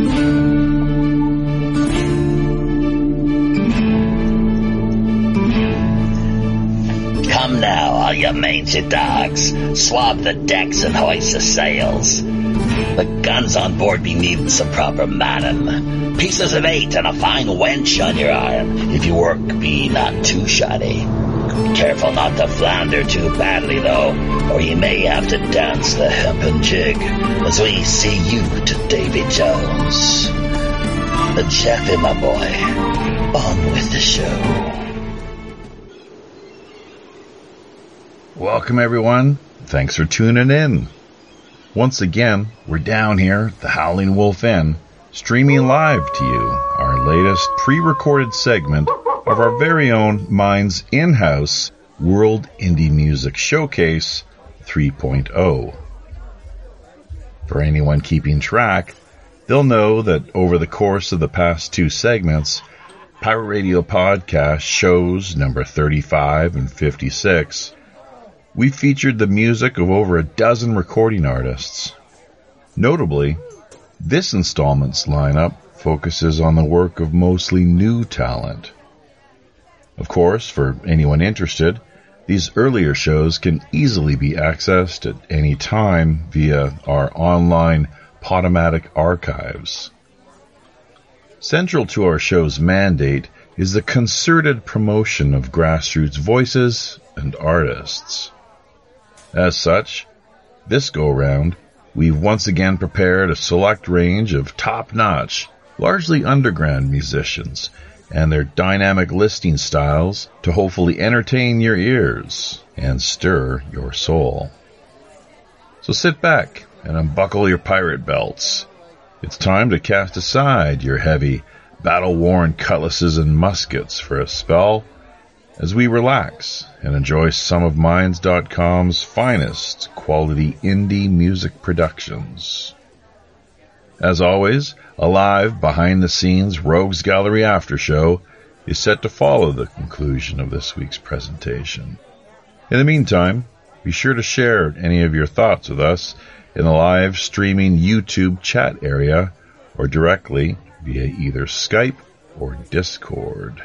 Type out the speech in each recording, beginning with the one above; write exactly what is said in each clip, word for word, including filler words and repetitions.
Come now, all you mangy dogs. Swab the decks and hoist the sails. The guns on board be needing some proper manning. Pieces of eight and a fine wench on your arm, if your work be not too shoddy. Be careful not to flounder too badly, though, or you may have to dance the hempen jig as we see you to Davy Jones. But Jeffy, my boy, on with the show. Welcome, everyone. Thanks for tuning in. Once again, we're down here at the Howling Wolf Inn, streaming live to you our latest pre-recorded segment of our very own Minds in-house World Indie Music Showcase three point oh. For anyone keeping track, they'll know that over the course of the past two segments, Pirate Radio Podcast shows number thirty-five and fifty-six, we featured the music of over a dozen recording artists. Notably, this installment's lineup focuses on the work of mostly new talent. Of course, for anyone interested, these earlier shows can easily be accessed at any time via our online Podomatic archives. Central to our show's mandate is the concerted promotion of grassroots voices and artists. As such, this go-round, we've once again prepared a select range of top-notch, largely underground musicians and their dynamic listing styles to hopefully entertain your ears and stir your soul. So sit back and unbuckle your pirate belts. It's time to cast aside your heavy, battle-worn cutlasses and muskets for a spell as we relax and enjoy some of Minds dot com's finest quality indie music productions. As always, a live behind-the-scenes Rogues Gallery after show is set to follow the conclusion of this week's presentation. In the meantime, be sure to share any of your thoughts with us in the live streaming YouTube chat area or directly via either Skype or Discord.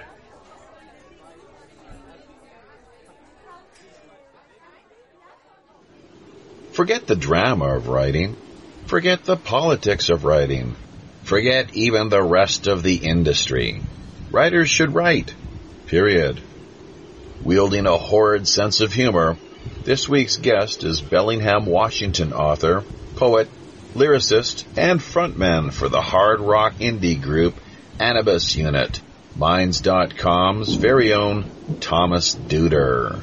Forget the drama of writing. Forget the politics of writing. Forget even the rest of the industry. Writers should write. Period. Wielding a horrid sense of humor, this week's guest is Bellingham, Washington author, poet, lyricist, and frontman for the hard rock indie group Anubis Unit, Minds dot com's very own Thomas Duder.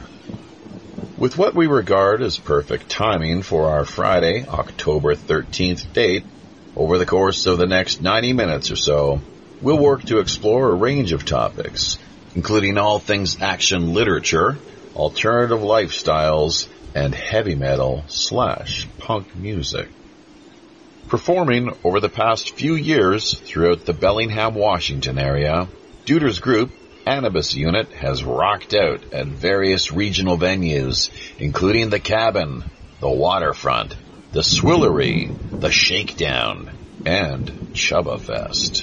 With what we regard as perfect timing for our Friday, October thirteenth date, over the course of the next ninety minutes or so, we'll work to explore a range of topics, including all things action literature, alternative lifestyles, and heavy metal slash punk music. Performing over the past few years throughout the Bellingham, Washington area, Duder's group, Anubis Unit, has rocked out at various regional venues, including the Cabin, the Waterfront, the Swillery, the Shakedown, and Chubba Fest.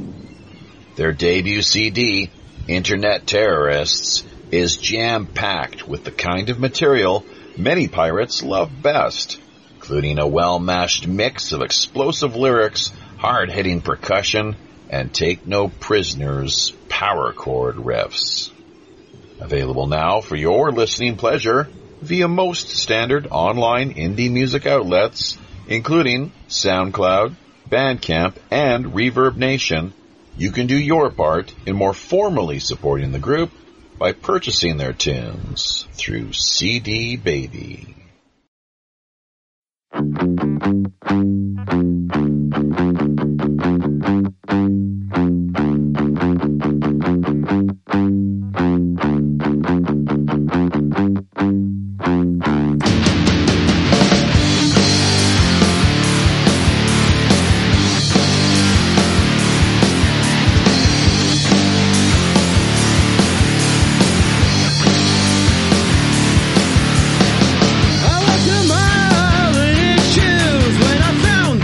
Their debut C D, Internet Terrorists, is jam-packed with the kind of material many pirates love best, including a well-mashed mix of explosive lyrics, hard-hitting percussion, and take-no-prisoners power chord riffs. Available now for your listening pleasure via most standard online indie music outlets, including SoundCloud, Bandcamp, and Reverb Nation. You can do your part in more formally supporting the group by purchasing their tunes through C D Baby. I went to my shoes when I found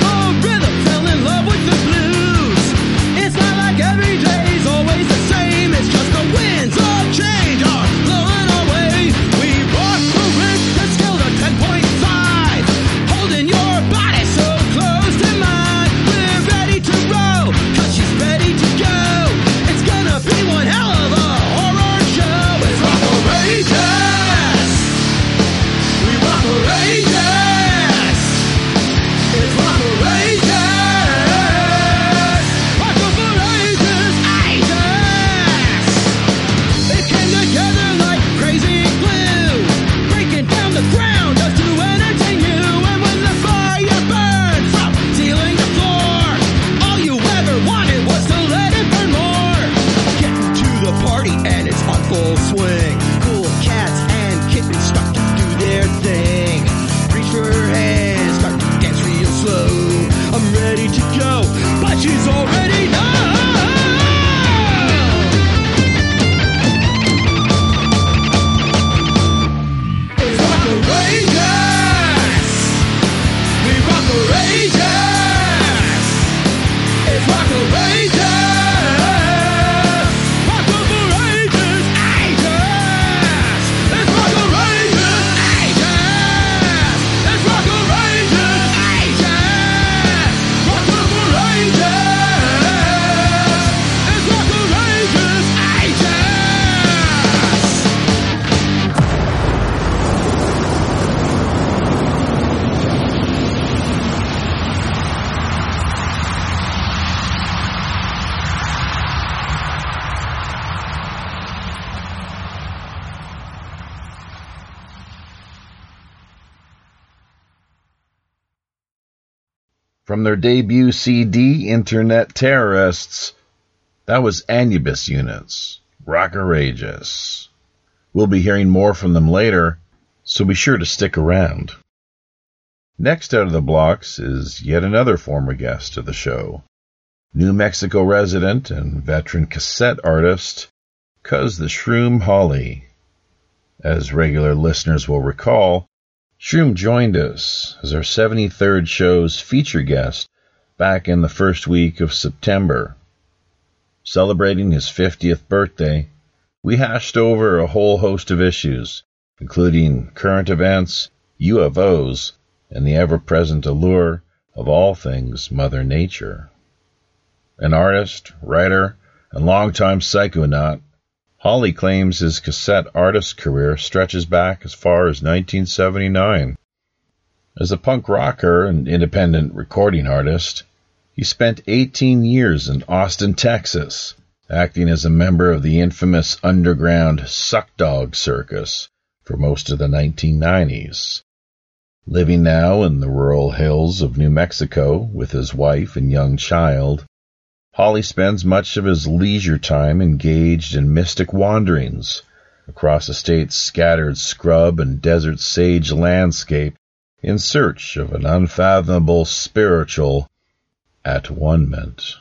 From their debut C D, Internet Terrorists, that was Anubis Units, Rockerageous. We'll be hearing more from them later, so be sure to stick around. Next out of the blocks is yet another former guest of the show, New Mexico resident and veteran cassette artist, Cuz the Shroom Holly. As regular listeners will recall, Shroom joined us as our seventy-third show's feature guest back in the first week of September. Celebrating his fiftieth birthday, we hashed over a whole host of issues, including current events, U F Os, and the ever-present allure of all things Mother Nature. An artist, writer, and longtime psychonaut, Holly claims his cassette artist career stretches back as far as nineteen seventy-nine. As a punk rocker and independent recording artist, he spent eighteen years in Austin, Texas, acting as a member of the infamous underground Suck Dog Circus for most of the nineteen nineties. Living now in the rural hills of New Mexico with his wife and young child, Holly spends much of his leisure time engaged in mystic wanderings across the state's scattered scrub and desert sage landscape in search of an unfathomable spiritual at-one-ment.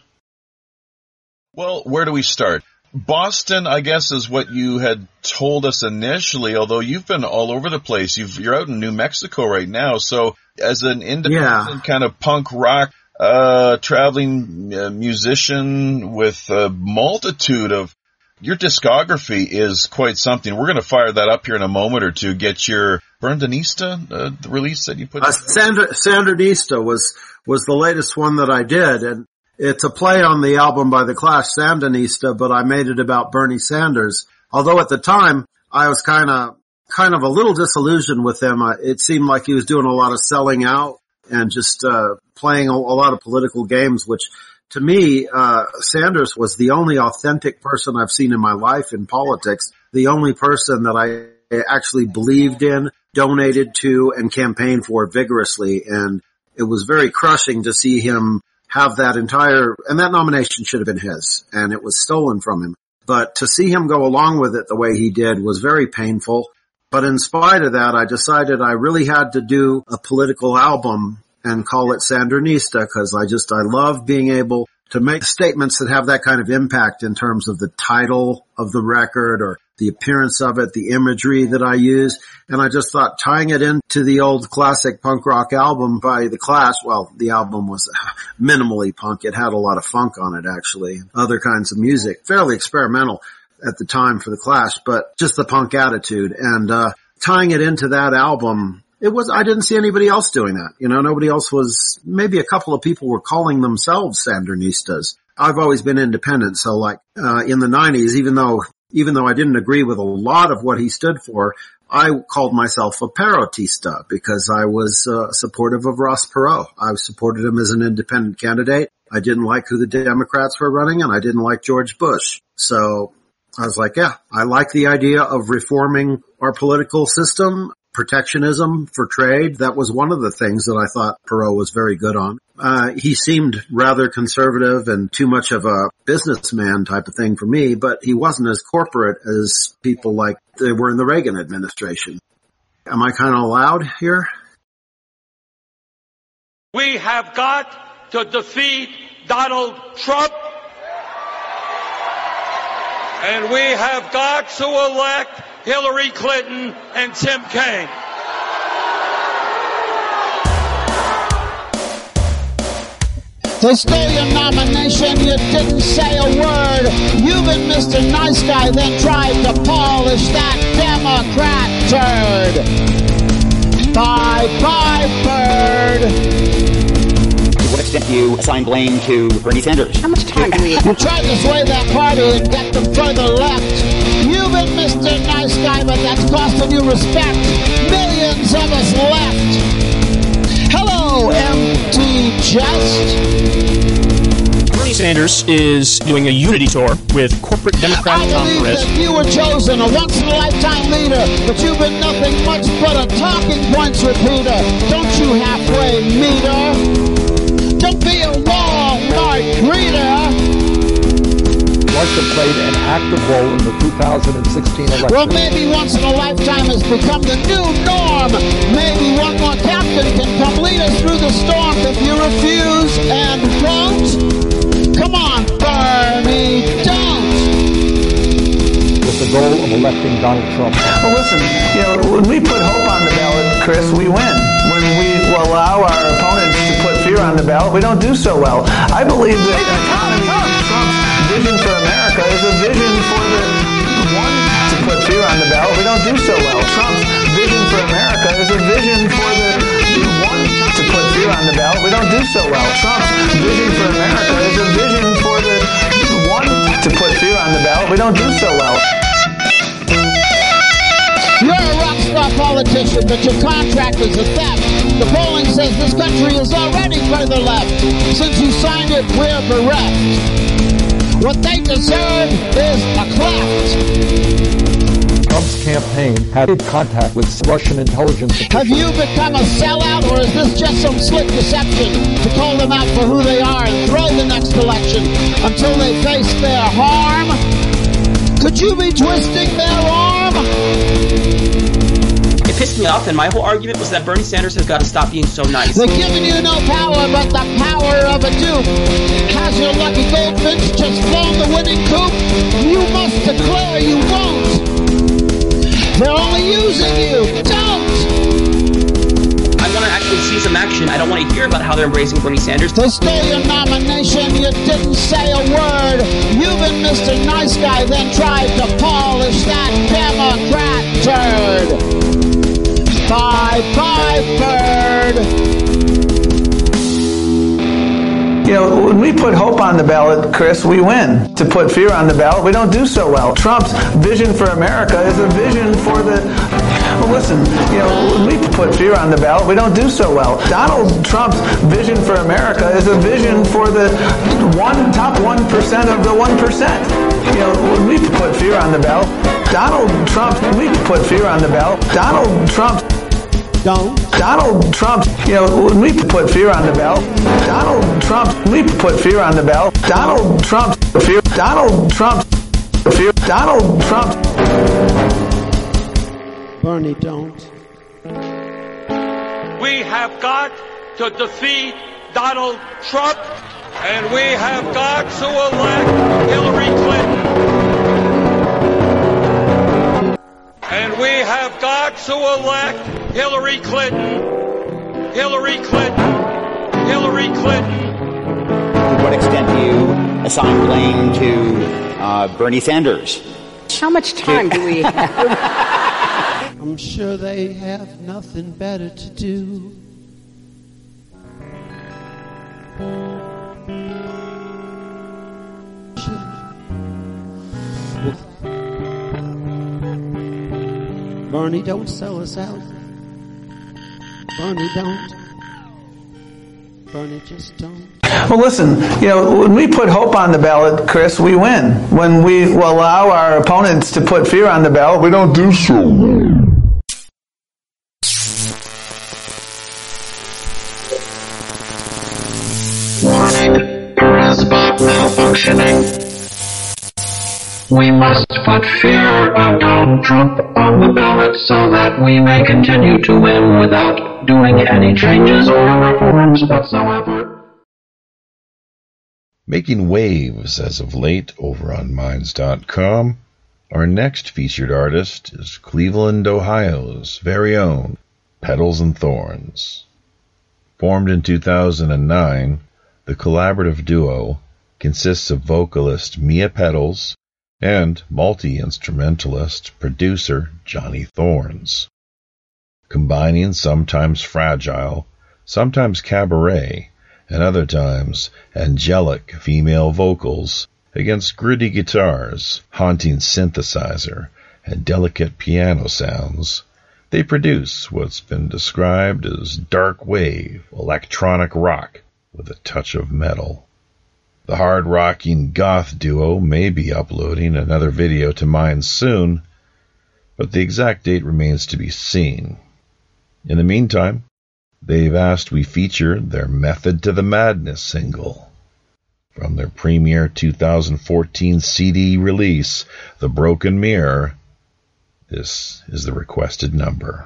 Well, where do we start? Boston, I guess, is what you had told us initially, although you've been all over the place. You've, you're out in New Mexico right now, so as an independent yeah. kind of punk rock Uh, traveling uh, musician with a multitude of, your discography is quite something. We're going to fire that up here in a moment or two. Get your Berndanista, uh, the release that you put. Uh, Sandra, Sandernista was, was the latest one that I did. And it's a play on the album by The Clash, Sandinista, but I made it about Bernie Sanders. Although at the time I was kind of, kind of a little disillusioned with him. I, it seemed like he was doing a lot of selling out and just, uh, playing a, a lot of political games, which to me, uh, Sanders was the only authentic person I've seen in my life in politics, the only person that I actually believed in, donated to, and campaigned for vigorously. And it was very crushing to see him have that entire, and that nomination should have been his, and it was stolen from him. But to see him go along with it the way he did was very painful. But in spite of that, I decided I really had to do a political album and call it Sandernista, because I just, I love being able to make statements that have that kind of impact in terms of the title of the record or the appearance of it, the imagery that I use. And I just thought tying it into the old classic punk rock album by The Clash, well, the album was minimally punk. It had a lot of funk on it, actually, other kinds of music, fairly experimental at the time for The Clash, but just the punk attitude. And uh tying it into that album, it was, I didn't see anybody else doing that. You know, nobody else was, maybe a couple of people were calling themselves Sandernistas. I've always been independent, so like uh in the nineties, even though even though I didn't agree with a lot of what he stood for, I called myself a Perotista because I was uh, supportive of Ross Perot. I supported him as an independent candidate. I didn't like who the Democrats were running, and I didn't like George Bush. So I was like, yeah, I like the idea of reforming our political system, protectionism for trade. That was one of the things that I thought Perot was very good on. Uh, he seemed rather conservative and too much of a businessman type of thing for me, but he wasn't as corporate as people like they were in the Reagan administration. Am I kind of loud here? We have got to defeat Donald Trump. And we have got to elect Hillary Clinton and Tim Kaine. They stole your nomination, you didn't say a word. You've been Mister Nice Guy, then tried to polish that Democrat turd. Bye-bye, bird. To what extent do you assign blame to Bernie Sanders? How much time do we have? You tried to sway that party and get them further left. You've been Mister Nice Guy, but that's costing you respect. Millions of us left. Hello, empty chest. Bernie Sanders is doing a unity tour with corporate Democrat Congress. I believe that you were chosen a once-in-a-lifetime leader, but you've been nothing much but a talking points repeater. Don't you halfway meter? be a long margarita. Russia played an active role in the two thousand sixteen election. Well, maybe once in a lifetime has become the new norm. Maybe one more captain can come lead us through the storm. If you refuse and won't, come on, Bernie, don't. With the goal of electing Donald Trump. Well, listen, you know, when we put hope on the ballot, Chris, we win. When we allow our opponents to put fear on the ballot, we don't do so well. I believe that an economy Trump's vision for America is a vision for the one to put fear on the ballot. We don't do so well. Trump's vision for America is a vision for the one to put fear on the ballot. We don't do so well. Trump's vision for America is a vision for the one to put fear on the ballot. We don't do so well. You're a rock star politician, but your contract is a theft. The polling says this country is already further left. Since you signed it, we're bereft. What they deserve is a cleft. Trump's campaign had contact with Russian intelligence officials. Have you become a sellout, or is this just some slick deception to call them out for who they are and throw the next election until they face their harm? Could you be twisting their arm? It pissed me off, and my whole argument was that Bernie Sanders has got to stop being so nice. They're giving you no power but the power of a dupe. Has your lucky goldfinch just flown the winning coop? You must declare you won't. They're only using you. Don't! I want to actually see some action. I don't want to hear about how they're embracing Bernie Sanders. They stole your nomination. You didn't say a word. You and Mister Nice Guy then tried to polish that Democrat turd. Bye, bye, bird. You know, when we put hope on the ballot, Chris, we win. To put fear on the ballot, we don't do so well. Trump's vision for America is a vision for the... Well, listen, you know, when we put fear on the ballot, we don't do so well. Donald Trump's vision for America is a vision for the one top one percent of the one percent. You know, when we put fear on the ballot, Donald Trump, we put fear on the ballot. Donald Trump... Don't. Donald Trump, you know, when we put fear on the ballot, Donald Trump, we put fear on the ballot, Donald Trump, fear, Donald Trump, fear, Donald Trump. Bernie, don't. We have got to defeat Donald Trump, and we have got to elect Hillary Clinton. And we have got to elect Hillary Clinton. Hillary Clinton. Hillary Clinton. To what extent do you assign blame to uh, Bernie Sanders? How much time do we have? I'm sure they have nothing better to do. Bernie, don't sell us out. Bernie, don't. Bernie, just don't. Well, listen, you know, when we put hope on the ballot, Chris, we win. When we allow our opponents to put fear on the ballot, we don't do so well. Warning, there is bot malfunctioning. We must put fear of Donald Trump on the ballot so that we may continue to win without doing any changes or reforms whatsoever. Making waves as of late over on Minds dot com, our next featured artist is Cleveland, Ohio's very own Petals and Thorns. Formed in two thousand nine, the collaborative duo consists of vocalist Mia Petals and multi-instrumentalist producer Johnny Thorns, combining sometimes fragile, sometimes cabaret, and other times angelic female vocals against gritty guitars, haunting synthesizer, and delicate piano sounds. They produce what's been described as dark wave electronic rock with a touch of metal. The hard-rocking goth duo may be uploading another video to Minds soon, but the exact date remains to be seen. In the meantime, They've asked we feature their Method to the Madness single from their premier two thousand fourteen C D release, The Broken Mirror. This is the requested number.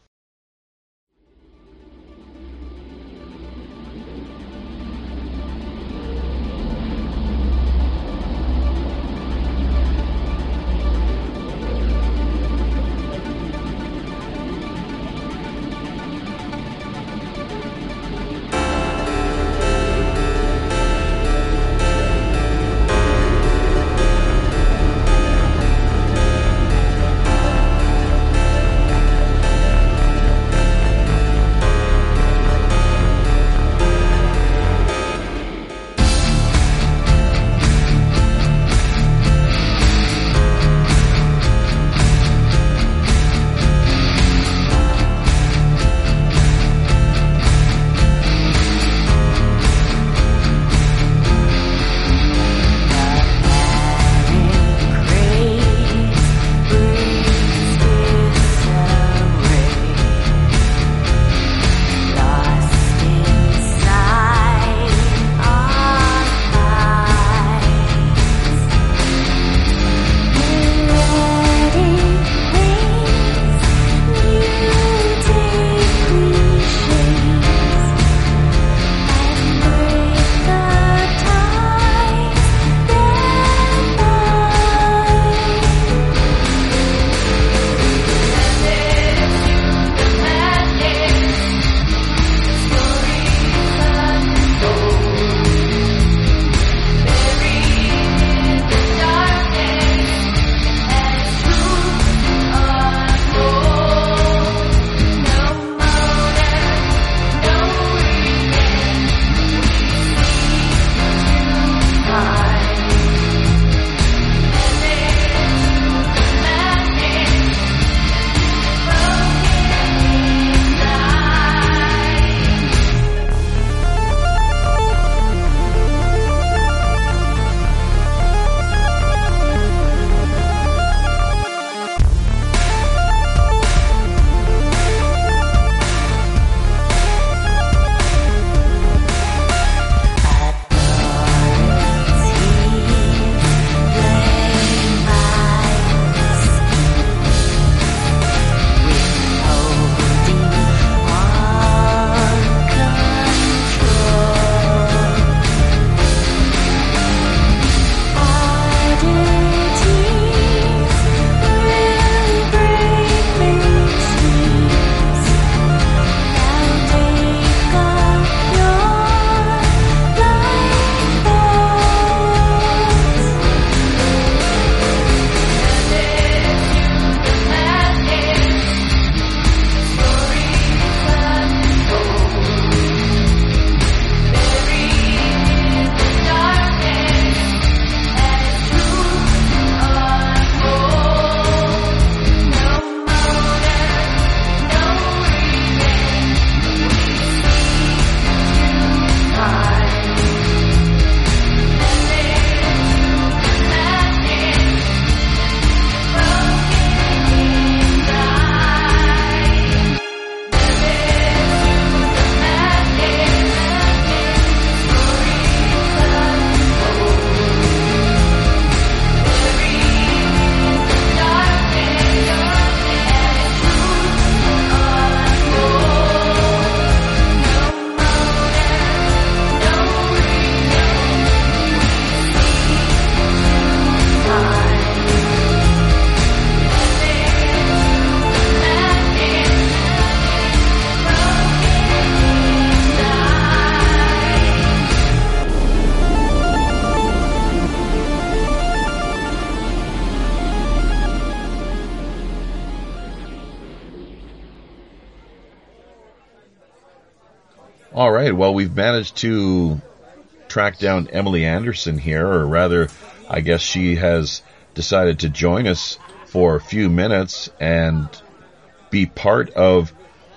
All right, well, we've managed to track down Emily Anderson here, or rather, I guess she has decided to join us for a few minutes and be part of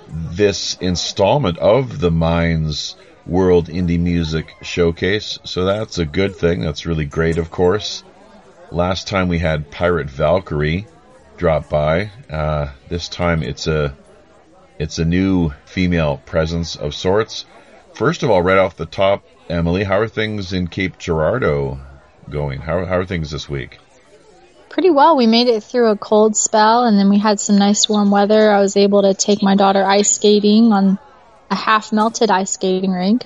this installment of the Minds World Indie Music Showcase. So that's a good thing. That's really great, of course. Last time we had Pirate Valkyrie drop by. Uh, this time it's a It's a new female presence of sorts. First of all, right off the top, Emily, how are things in Cape Girardeau going? How, how are things this week? Pretty well. We made it through a cold spell, and then we had some nice warm weather. I was able to take my daughter ice skating on a half-melted ice skating rink.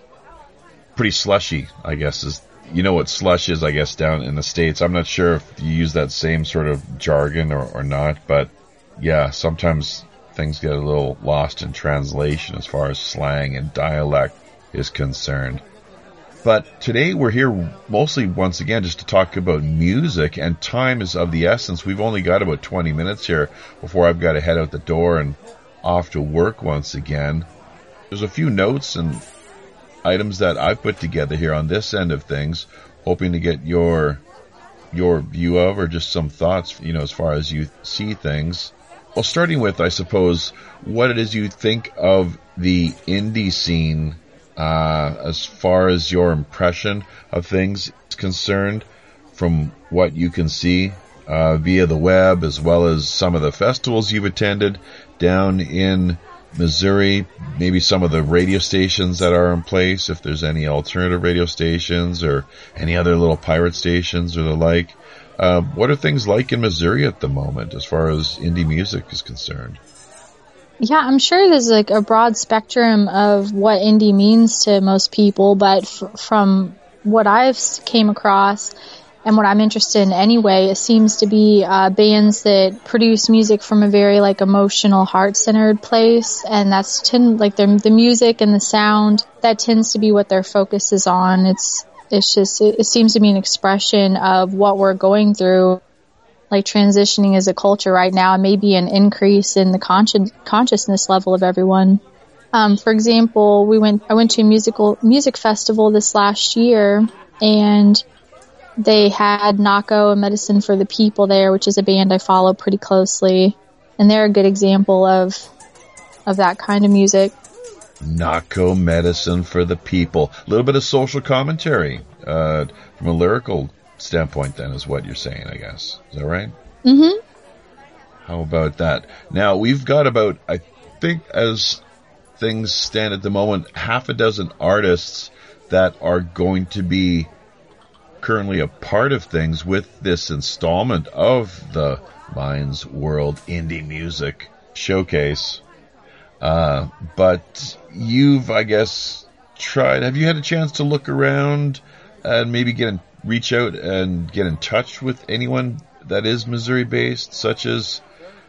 Pretty slushy, I guess. Is you know what slush is, I guess, down in the States. I'm not sure if you use that same sort of jargon or, or not, but yeah, sometimes things get a little lost in translation as far as slang and dialect is concerned. But today we're here mostly, once again, just to talk about music, and time is of the essence. We've only got about twenty minutes here before I've got to head out the door and off to work once again. There's a few notes and items that I've put together here on this end of things, hoping to get your your view of, or just some thoughts, you know, as far as you see things. Well, starting with, I suppose, what it is you think of the indie scene uh, as far as your impression of things is concerned, from what you can see uh, via the web, as well as some of the festivals you've attended down in Missouri, maybe some of the radio stations that are in place, if there's any alternative radio stations or any other little pirate stations or the like. Uh, what are things like in Missouri at the moment as far as indie music is concerned? Yeah, I'm sure there's like a broad spectrum of what indie means to most people, but f- from what I've came across and what I'm interested in anyway, it seems to be uh, bands that produce music from a very like emotional, heart-centered place, and that's tend, like the the music and the sound, that tends to be what their focus is on. It's it's just it, it seems to be an expression of what we're going through, like transitioning as a culture right now, and maybe an increase in the consci- consciousness level of everyone. Um, for example, we went I went to a musical music festival this last year, and they had Nako and Medicine for the People there, which is a band I follow pretty closely, and they're a good example of of that kind of music. Nako, Medicine for the People. A little bit of social commentary uh, from a lyrical standpoint, then, is what you're saying, I guess. Is that right? Mm-hmm. How about that? Now, we've got about, I think, as things stand at the moment, half a dozen artists that are going to be currently a part of things with this installment of the Mind's World Indie Music Showcase. Uh, but you've, I guess, tried, have you had a chance to look around and maybe get in, reach out and get in touch with anyone that is Missouri-based, such as,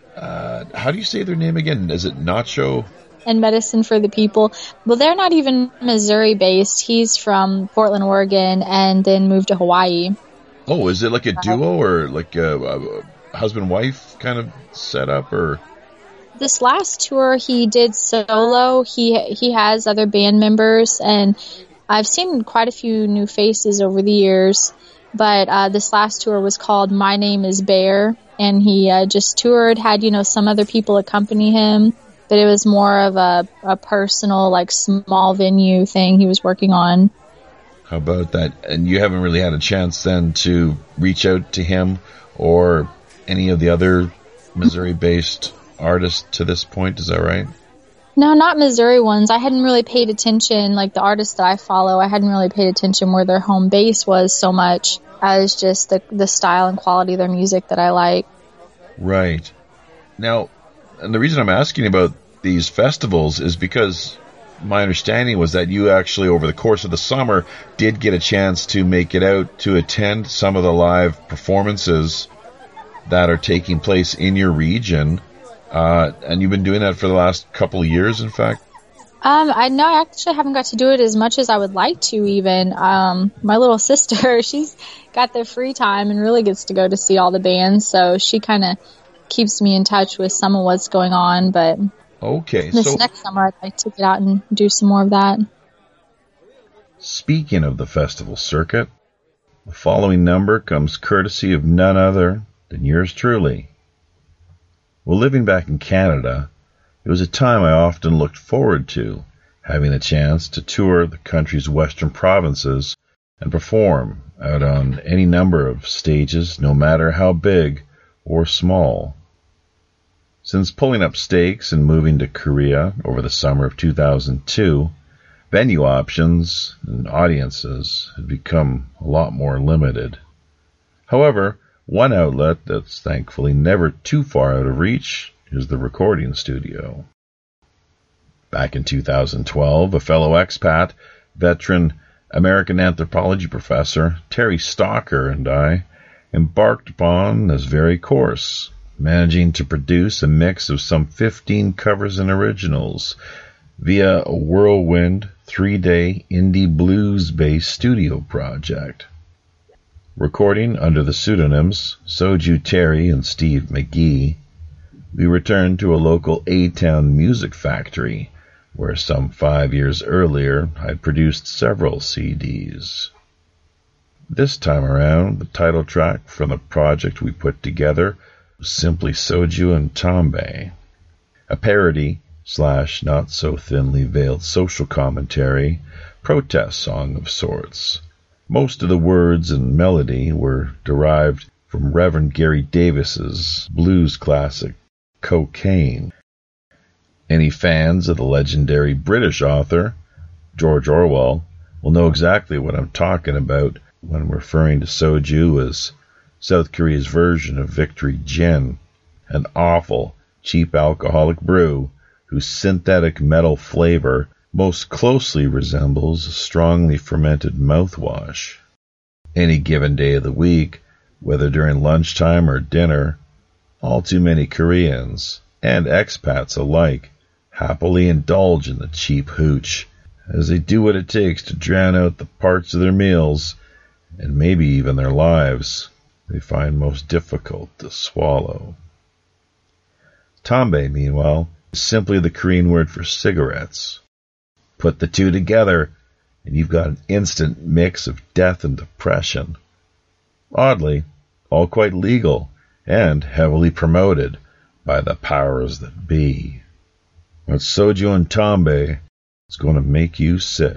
uh, how do you say their name again? Is it Nacho? And Medicine for the People. Well, they're not even Missouri-based. He's from Portland, Oregon, and then moved to Hawaii. Oh, is it like a duo or like a, a husband-wife kind of setup, or? This last tour he did solo. He he has other band members, and I've seen quite a few new faces over the years. But uh, this last tour was called My Name is Bear, and he uh, just toured, had, you know, some other people accompany him. But it was more of a, a personal, like, small venue thing he was working on. How about that? And you haven't really had a chance then to reach out to him or any of the other Missouri-based artists to this point, is that right? No, not Missouri ones. I hadn't really paid attention, like the artists that I follow, I hadn't really paid attention where their home base was so much as just the, the style and quality of their music that I like. Right. Now, and the reason I'm asking about these festivals is because my understanding was that you actually, over the course of the summer, did get a chance to make it out to attend some of the live performances that are taking place in your region. Uh, and you've been doing that for the last couple of years, in fact? Um, I know I actually haven't got to do it as much as I would like to even. Um, my little sister, she's got the free time and really gets to go to see all the bands, so she kind of keeps me in touch with some of what's going on, but okay, this so next summer I'd like to get out and do some more of that. Speaking of the festival circuit, the following number comes courtesy of none other than yours truly. Well, living back in Canada, it was a time I often looked forward to, having the chance to tour the country's western provinces and perform out on any number of stages, no matter how big or small. Since pulling up stakes and moving to Korea over the summer of two thousand two, venue options and audiences had become a lot more limited. However, one outlet that's thankfully never too far out of reach is the recording studio. Back in two thousand twelve, a fellow expat, veteran American anthropology professor Terry Stalker and I embarked upon this very course, managing to produce a mix of some fifteen covers and originals via a whirlwind three-day indie blues-based studio project. Recording under the pseudonyms Soju Terry and Steve McGee, we returned to a local A-Town music factory where some five years earlier I'd produced several C Ds. This time around, the title track from the project we put together was simply Soju and Tambe, a parody slash not so thinly veiled social commentary, protest song of sorts. Most of the words and melody were derived from Reverend Gary Davis's blues classic, Cocaine. Any fans of the legendary British author, George Orwell, will know exactly what I'm talking about when referring to soju as South Korea's version of Victory Gin, an awful, cheap alcoholic brew whose synthetic metal flavor most closely resembles a strongly fermented mouthwash. Any given day of the week, whether during lunchtime or dinner, all too many Koreans, and expats alike, happily indulge in the cheap hooch, as they do what it takes to drown out the parts of their meals, and maybe even their lives, they find most difficult to swallow. Tambe, meanwhile, is simply the Korean word for cigarettes. Put the two together, and you've got an instant mix of death and depression. Oddly, all quite legal and heavily promoted by the powers that be. But Soju and Tambe is going to make you sick.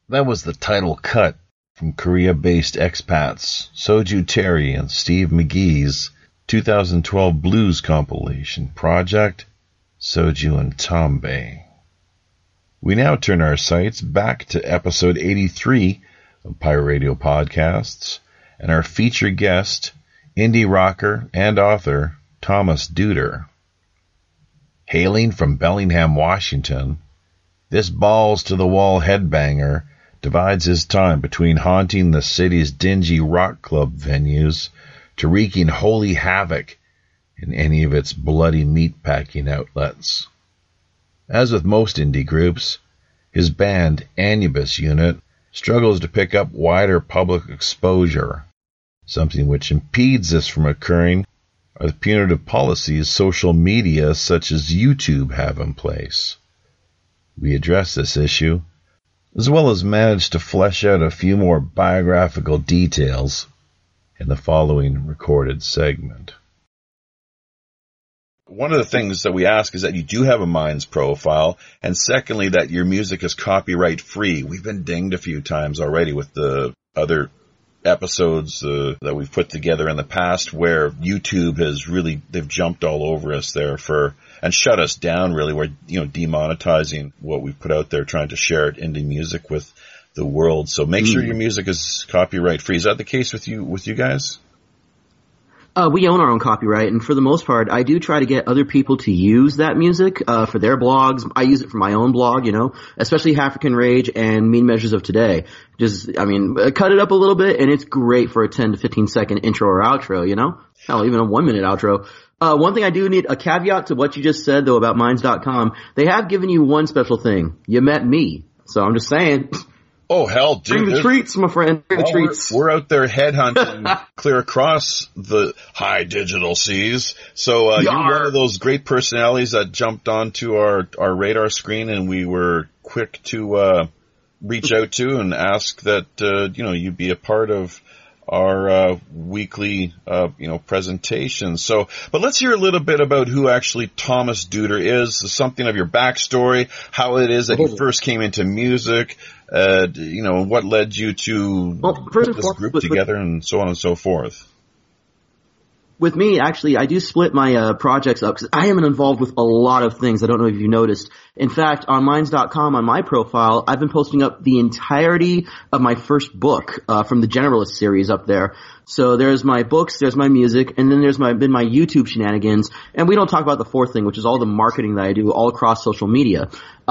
That was the title cut from Korea-based expats Soju Terry and Steve McGee's two thousand twelve blues compilation project, Soju and Tombe. We now turn our sights back to episode eighty-three of Pirate Radio Podcasts and our featured guest, indie rocker and author Thomas Duder. Hailing from Bellingham, Washington, this balls-to-the-wall headbanger divides his time between haunting the city's dingy rock club venues to wreaking holy havoc in any of its bloody meatpacking outlets. As with most indie groups, his band, Anubis Unit, struggles to pick up wider public exposure. Something which impedes this from occurring are the punitive policies social media such as YouTube have in place. We address this issue, as well as manage to flesh out a few more biographical details in the following recorded segment. One of the things that we ask is that you do have a Minds profile, and secondly, that your music is copyright free. We've been dinged a few times already with the other episodes uh, that we've put together in the past where YouTube has really, they've jumped all over us there for, and shut us down really. We're, you know, demonetizing what we've put out there, trying to share it indie music with the world. So make mm. sure your music is copyright free. Is that the case with you, with you guys? Uh, we own our own copyright, and for the most part, I do try to get other people to use that music uh, for their blogs. I use it for my own blog, you know, especially African Rage and Mean Measures of Today. Just, I mean, cut it up a little bit, and it's great for a ten to fifteen second intro or outro, you know? Hell, even a one minute outro. Uh, one thing I do need, a caveat to what you just said, though, about Minds dot com. They have given you one special thing. You met me. So I'm just saying. Oh, hell, dude. Bring the treats, my friend. Bring the treats. We're, we're out there headhunting clear across the high digital seas. So, uh, you're one of those great personalities that jumped onto our, our radar screen, and we were quick to, uh, reach out to and ask that, uh, you know, you be a part of our, uh, weekly, uh, you know, presentations. So, but let's hear a little bit about who actually Thomas Duder is, something of your backstory, how it is that you first came into music, uh, you know, what led you to well, first put this group with, together with, and so on and so forth. With me, actually, I do split my uh, projects up because I am involved with a lot of things. I don't know if you noticed. In fact, on Minds dot com, on my profile, I've been posting up the entirety of my first book uh, from the Generalist series up there. So there's my books, there's my music, and then there's my been my YouTube shenanigans. And we don't talk about the fourth thing, which is all the marketing that I do all across social media.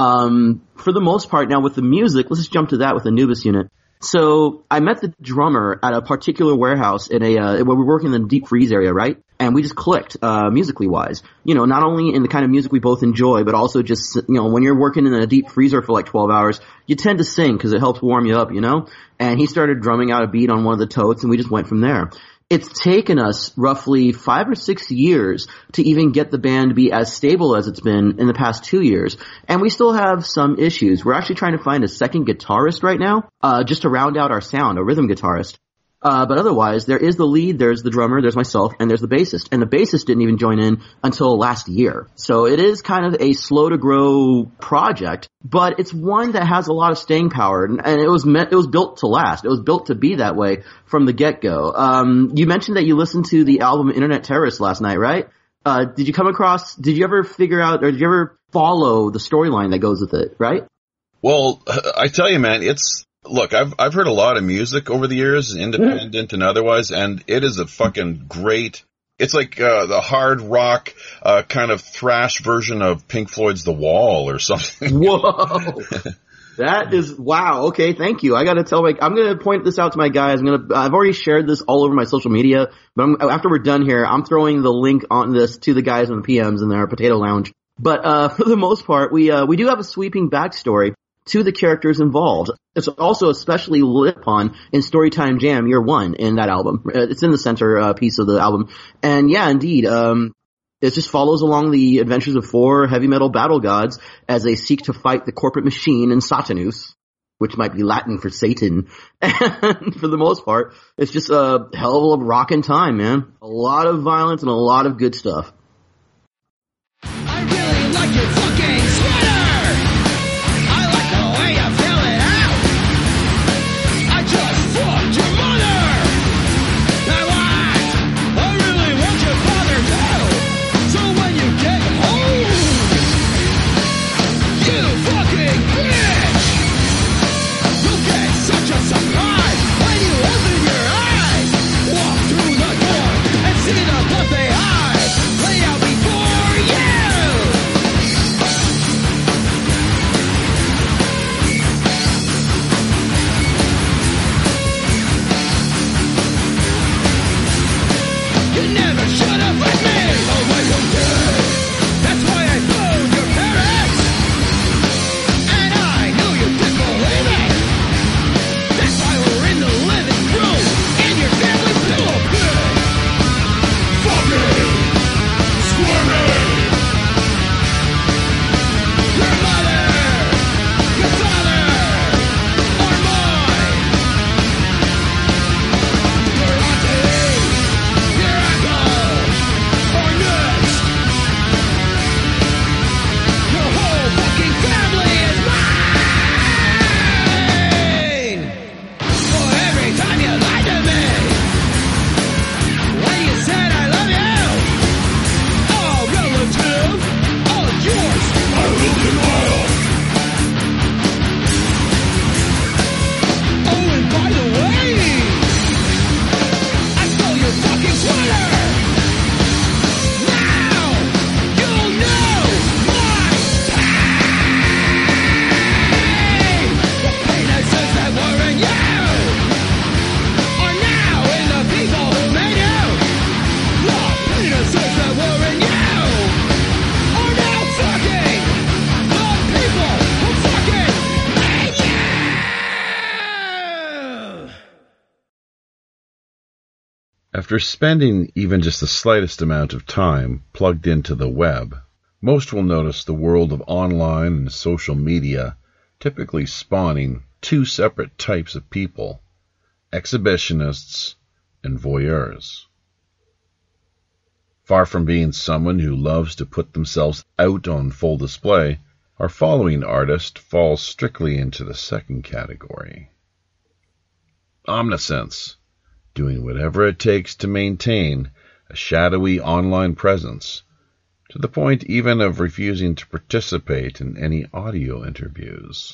Um, for the most part, now with the music, let's just jump to that with the Anubis Unit. So I met the drummer at a particular warehouse in a uh, where we were working in the deep freeze area, right? And we just clicked uh musically wise. You know, not only in the kind of music we both enjoy, but also just, you know, when you're working in a deep freezer for like twelve hours, you tend to sing because it helps warm you up, you know? And he started drumming out a beat on one of the totes, and we just went from there. It's taken us roughly five or six years to even get the band to be as stable as it's been in the past two years. And we still have some issues. We're actually trying to find a second guitarist right now, uh, just to round out our sound, a rhythm guitarist. Uh, but otherwise, there is the lead, there's the drummer, there's myself, and there's the bassist. And the bassist didn't even join in until last year. So it is kind of a slow-to-grow project, but it's one that has a lot of staying power. And, and it was meant, it was built to last. It was built to be that way from the get-go. Um, you mentioned that you listened to the album Internet Terrorist last night, right? Uh, did you come across, did you ever figure out, or did you ever follow the storyline that goes with it, right? Well, I tell you, man, it's, look, I've I've heard a lot of music over the years, independent mm. and otherwise, and it is a fucking great. It's like uh, the hard rock uh, kind of thrash version of Pink Floyd's The Wall or something. Whoa, that is wow. Okay, thank you. I got to tell my. I'm going to point this out to my guys. I'm going to. I've already shared this all over my social media, but I'm, after we're done here, I'm throwing the link on this to the guys in the P Ms in their Potato Lounge. But uh, for the most part, we uh, we do have a sweeping backstory to the characters involved. It's also especially lit upon in Storytime Jam Year One in that album. It's in the center uh, piece of the album. And yeah, indeed, um, it just follows along the adventures of four heavy metal battle gods as they seek to fight the corporate machine in Satanus, which might be Latin for Satan. And for the most part, it's just a hell of a rockin' time, man. A lot of violence and a lot of good stuff. I really like your fucking sweater! I like the way you fill it out! After spending even just the slightest amount of time plugged into the web, most will notice the world of online and social media typically spawning two separate types of people: exhibitionists and voyeurs. Far from being someone who loves to put themselves out on full display, our following artist falls strictly into the second category. Omniscience, doing whatever it takes to maintain a shadowy online presence, to the point even of refusing to participate in any audio interviews.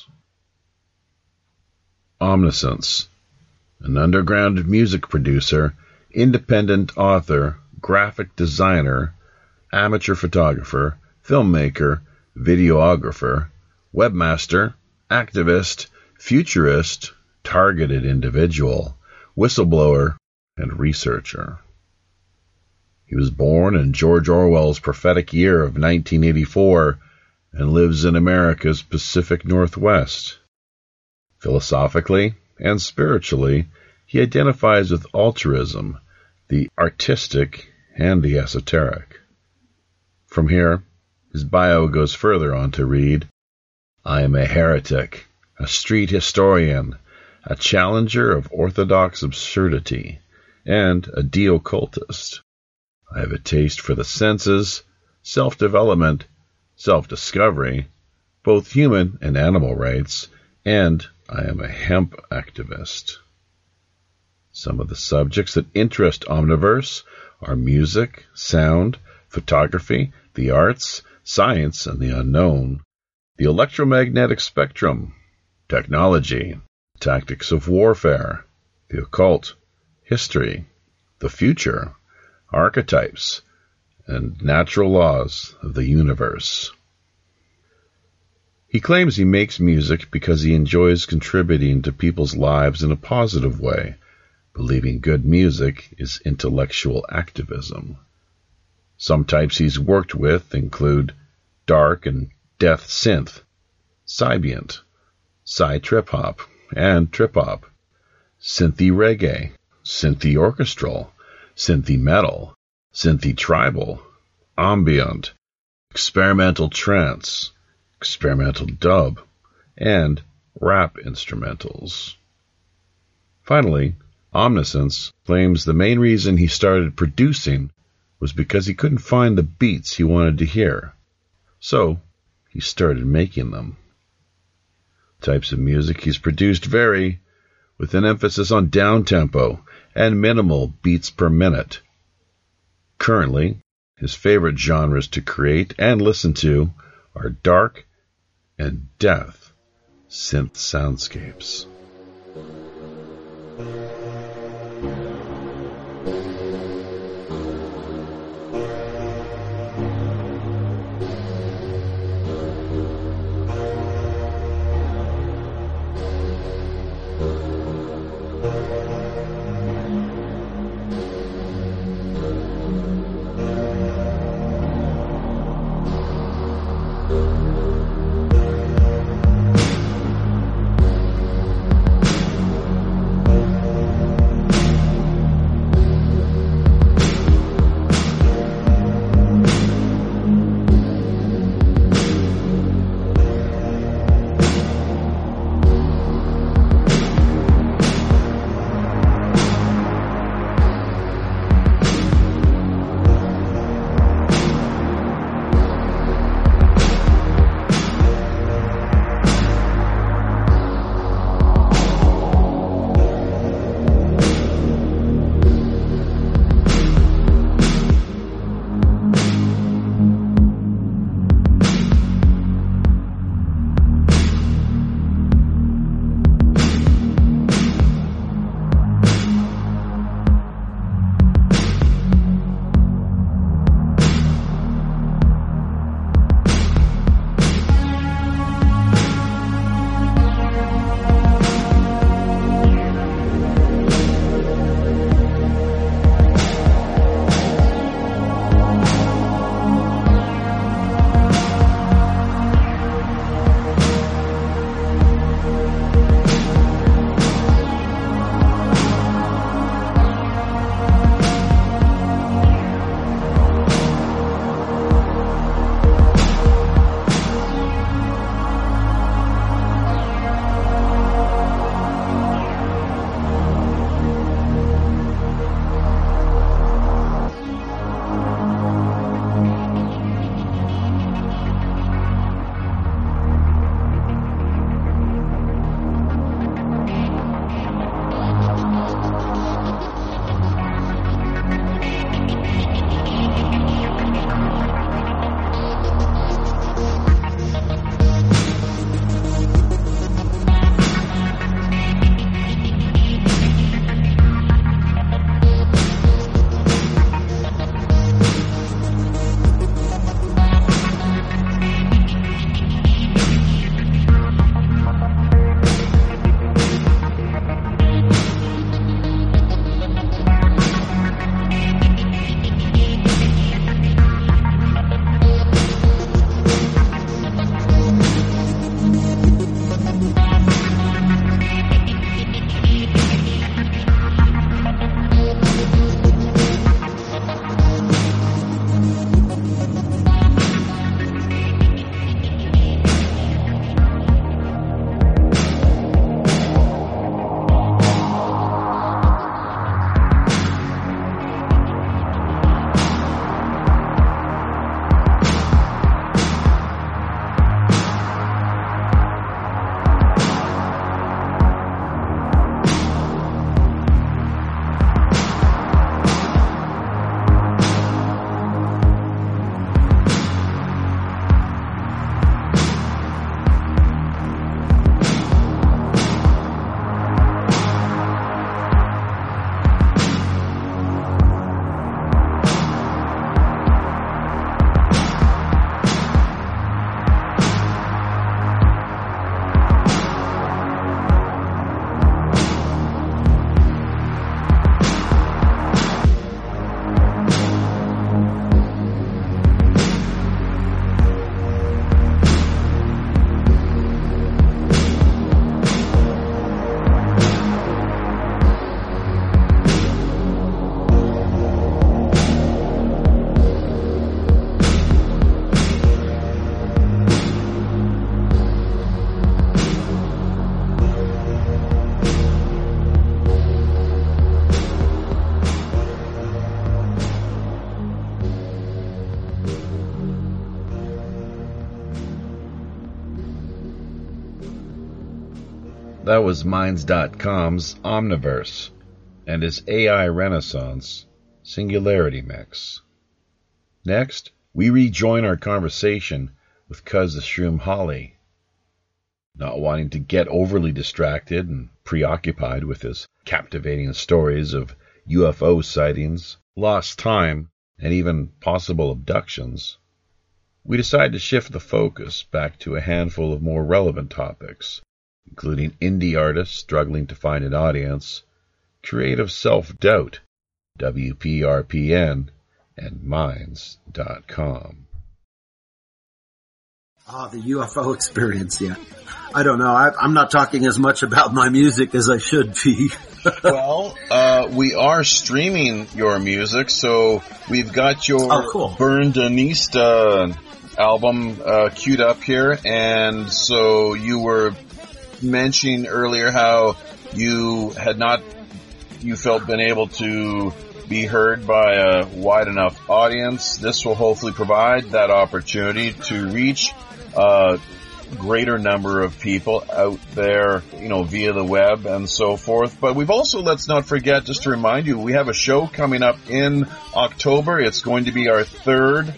Omniscience, an underground music producer, independent author, graphic designer, amateur photographer, filmmaker, videographer, webmaster, activist, futurist, targeted individual, whistleblower, and researcher. He was born in George Orwell's prophetic year of nineteen eighty-four and lives in America's Pacific Northwest. Philosophically and spiritually, he identifies with altruism, the artistic, and the esoteric. From here, his bio goes further on to read, "I am a heretic, a street historian, a challenger of orthodox absurdity, and a de-occultist. I have a taste for the senses, self-development, self-discovery, both human and animal rights, and I am a hemp activist." Some of the subjects that interest Omniverse are music, sound, photography, the arts, science and the unknown, the electromagnetic spectrum, technology, tactics of warfare, the occult, history, the future, archetypes, and natural laws of the universe. He claims he makes music because he enjoys contributing to people's lives in a positive way, believing good music is intellectual activism. Some types he's worked with include dark and death synth, Sybient, Psy trip-hop, and trip-hop, synthy reggae, synthy orchestral, synthy metal, synthy tribal, ambient, experimental trance, experimental dub, and rap instrumentals. Finally, Omniscience claims the main reason he started producing was because he couldn't find the beats he wanted to hear. So, he started making them. Types of music he's produced vary, with an emphasis on down-tempo and minimal beats per minute. Currently, his favorite genres to create and listen to are dark and death synth soundscapes. That was Minds dot com's Omniverse and his A I Renaissance Singularity Mix. Next, we rejoin our conversation with Cuz the Shroom Holly. Not wanting to get overly distracted and preoccupied with his captivating stories of U F O sightings, lost time, and even possible abductions, we decided to shift the focus back to a handful of more relevant topics, including indie artists struggling to find an audience, creative self-doubt, W P R P N, and Minds dot com. Ah, the U F O experience, yeah. I don't know. I, I'm not talking as much about my music as I should be. Well, uh, we are streaming your music, so we've got your oh, cool. Burndanista album uh, queued up here, and so you were mentioning earlier how you had not, you felt been able to be heard by a wide enough audience. This will hopefully provide that opportunity to reach a greater number of people out there, you know, via the web and so forth. But we've also, let's not forget, just to remind you, we have a show coming up in October. It's going to be our third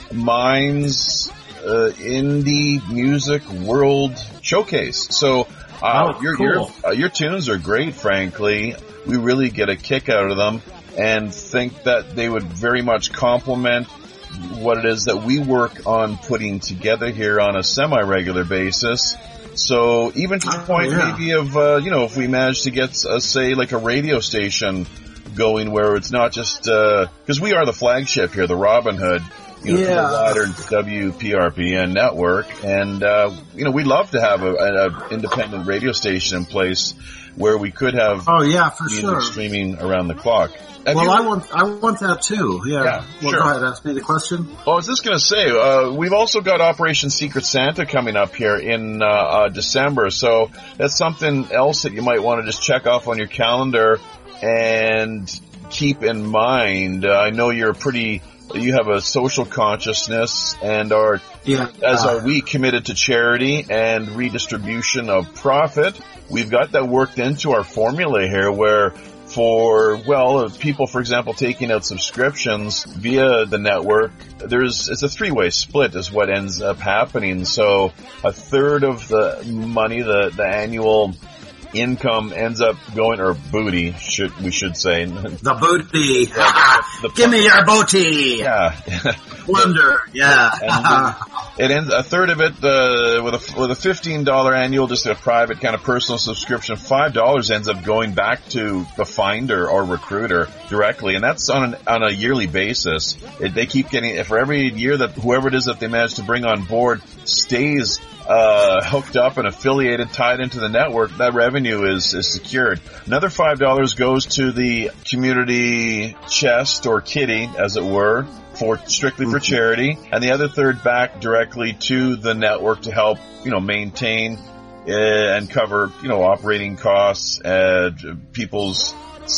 Minds uh, Indie Music World Showcase. So uh, oh, your cool. your, uh, your tunes are great, frankly. We really get a kick out of them and think that they would very much complement what it is that we work on putting together here on a semi-regular basis. So even to the point oh, yeah. maybe of, uh, you know, if we manage to get, uh, say, like a radio station going where it's not just, because uh, we are the flagship here, the Robin Hood, you know, yeah. the wider W P R P N network. And, uh, you know, we'd love to have a, a independent radio station in place where we could have oh, yeah, for music sure. streaming around the clock. Have well, you, I want I want that too. Yeah. yeah well, sure. Go ahead. Ask me the question. Well, I was just going to say, uh, we've also got Operation Secret Santa coming up here in uh, uh, December. So that's something else that you might want to just check off on your calendar and keep in mind. Uh, I know you're pretty, you have a social consciousness and are, yeah. as uh, are we, committed to charity and redistribution of profit. We've got that worked into our formula here where for, well, people, for example, taking out subscriptions via the network, there's, it's a three-way split is what ends up happening. So a third of the money, the, the annual income ends up going, or booty, should, we should say. The booty. the, the, Give me your booty. Yeah. Wonder. Yeah. And it ends, a third of it, uh, with a, with a fifteen dollars annual, just a private kind of personal subscription, five dollars ends up going back to the finder or recruiter directly. And that's on an, on a yearly basis. It, they keep getting, for every year that whoever it is that they manage to bring on board stays, uh, hooked up and affiliated, tied into the network, that revenue is, is secured. Another five dollars goes to the community chest or kitty, as it were, for strictly for charity, and the other third back directly to the network to help, you know, maintain uh, and cover, you know, operating costs, uh, people's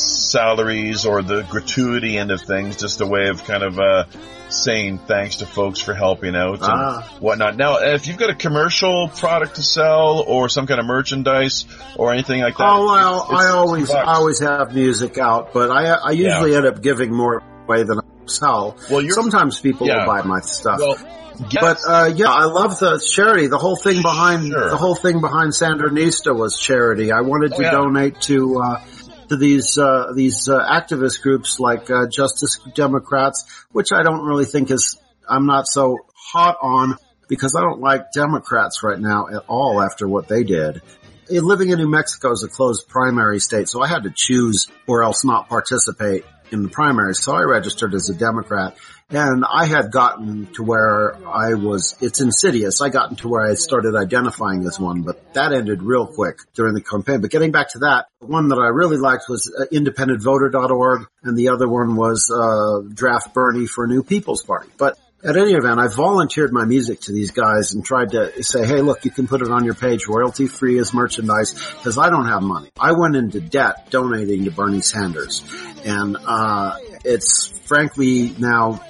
salaries or the gratuity end of things, just a way of kind of uh saying thanks to folks for helping out and ah. whatnot. Now, if you've got a commercial product to sell or some kind of merchandise or anything like that, oh well, it's, it's I always I always have music out, but I I usually yeah. end up giving more away than I sell. Well, sometimes people yeah. will buy my stuff. Well, Yes. But uh yeah, I love the charity. The whole thing behind sure. the whole thing behind Sandinista was charity. I wanted to oh, yeah. donate to uh to these uh these uh, activist groups like uh, Justice Democrats, which I don't really think is I'm not so hot on because I don't like Democrats right now at all after what they did. Living in New Mexico is a closed primary state, so I had to choose or else not participate in the primaries. So I registered as a Democrat. And I had gotten to where I was, it's insidious. I gotten to where I started identifying as one, but that ended real quick during the campaign. But getting back to that, one that I really liked was uh, independent voter dot org, and the other one was uh Draft Bernie for New People's Party. But at any event, I volunteered my music to these guys and tried to say, hey, look, you can put it on your page royalty free as merchandise because I don't have money. I went into debt donating to Bernie Sanders. And uh it's frankly now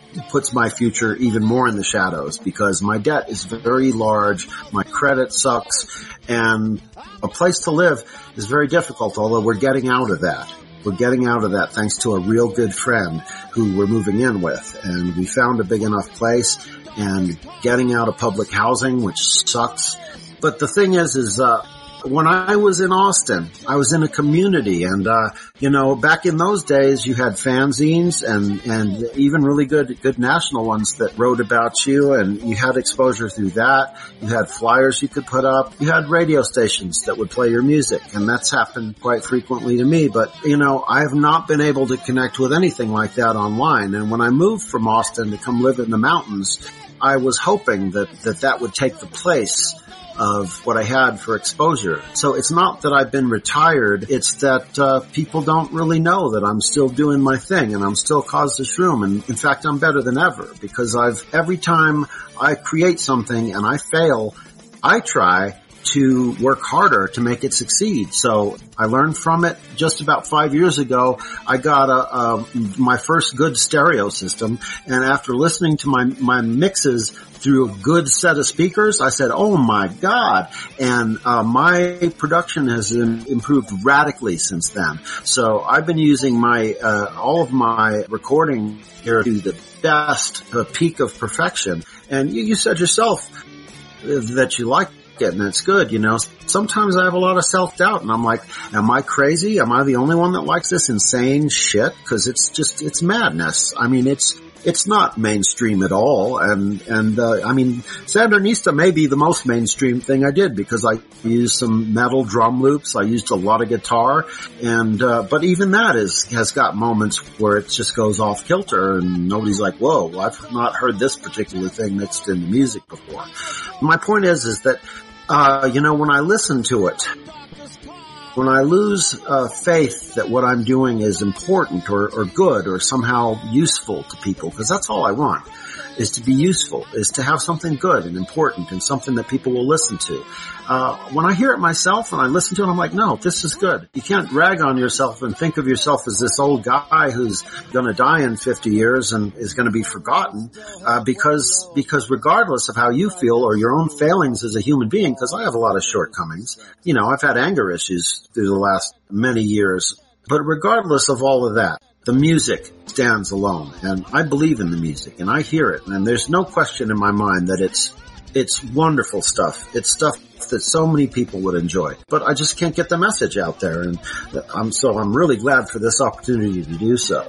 puts my future even more in the shadows because my debt is very large, my credit sucks, and a place to live is very difficult, although we're getting out of that. We're getting out of that thanks to a real good friend who we're moving in with. And we found a big enough place and getting out of public housing, which sucks. But the thing is, is, uh, when I was in Austin, I was in a community and, uh, you know, back in those days you had fanzines and, and even really good, good national ones that wrote about you and you had exposure through that. You had flyers you could put up. You had radio stations that would play your music and that's happened quite frequently to me. But, you know, I have not been able to connect with anything like that online. And when I moved from Austin to come live in the mountains, I was hoping that, that that would take the place of what I had for exposure. So it's not that I've been retired, it's that uh people don't really know that I'm still doing my thing and I'm still Cause the Shroom. And in fact, I'm better than ever because I've, every time I create something and I fail, I try to work harder to make it succeed. So I learned from it. Just about five years ago, I got a, a my first good stereo system, and after listening to my my mixes through a good set of speakers, I said, "Oh my God!" And uh, my production has improved radically since then. So I've been using my uh, all of my recording here to the best, the peak of perfection. And you, you said yourself that you like it, and it's good, you know. Sometimes I have a lot of self-doubt, and I'm like, am I crazy? Am I the only one that likes this insane shit? Because it's just, it's madness. I mean, it's it's not mainstream at all, and and uh, I mean, Sandinista may be the most mainstream thing I did because I used some metal drum loops, I used a lot of guitar, and uh, but even that is has got moments where it just goes off kilter, and nobody's like, whoa, I've not heard this particular thing mixed into music before. My point is, is that Uh, you know, when I listen to it, when I lose uh, faith that what I'm doing is important or, or good or somehow useful to people, because that's all I want, is to be useful, is to have something good and important and something that people will listen to. Uh, when I hear it myself and I listen to it, I'm like, no, this is good. You can't rag on yourself and think of yourself as this old guy who's going to die in fifty years and is going to be forgotten, uh, because, because regardless of how you feel or your own failings as a human being, because I have a lot of shortcomings, you know, I've had anger issues through the last many years, but regardless of all of that, the music stands alone, and I believe in the music, and I hear it, and there's no question in my mind that it's it's wonderful stuff. It's stuff that so many people would enjoy, but I just can't get the message out there, and I'm so I'm really glad for this opportunity to do so.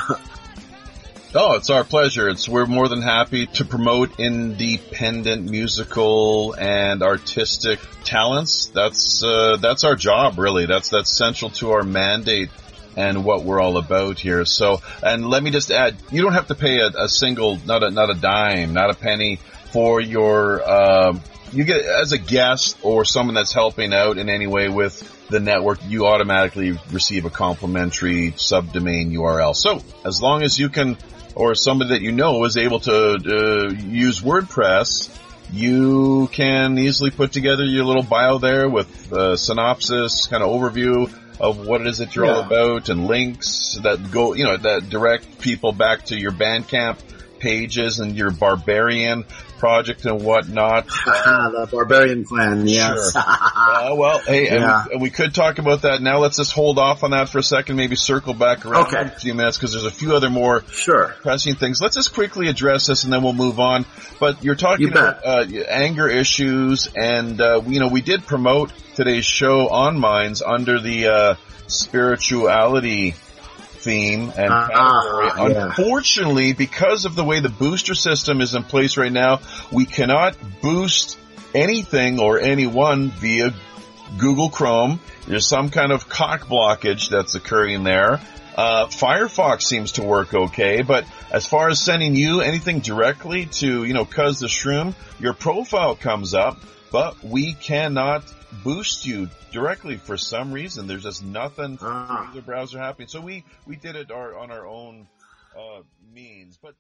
Oh, it's our pleasure. It's we're more than happy to promote independent musical and artistic talents. That's uh, that's our job, really. That's that's central to our mandate and what we're all about here. So, and let me just add, you don't have to pay a, a single, not a, not a dime, not a penny for your, uh, you get, as a guest or someone that's helping out in any way with the network, you automatically receive a complimentary subdomain U R L. So, as long as you can, or somebody that you know is able to, uh, use WordPress, you can easily put together your little bio there with a synopsis, kind of overview of what it is that you're yeah. all about, and links that go, you know, that direct people back to your Bandcamp pages and your Barbarian project and whatnot. The Barbarian Clan, yes. Sure. uh, well, hey, yeah. and, and we could talk about that now. Let's just hold off on that for a second, maybe circle back around okay. in a few minutes, because there's a few other more sure. pressing things. Let's just quickly address this and then we'll move on. But you're talking you about uh, anger issues, and, uh, you know, we did promote today's show on Minds under the uh, spirituality theme and uh, category. Uh, yeah. Unfortunately, because of the way the booster system is in place right now, we cannot boost anything or anyone via Google Chrome. There's some kind of cock blockage that's occurring there. Uh, Firefox seems to work okay, but as far as sending you anything directly to, you know, Cuz the Shroom, your profile comes up, but we cannot boost you directly for some reason. There's just nothing ah. through the browser happening. So we, we did it our, on our own, uh, means, but.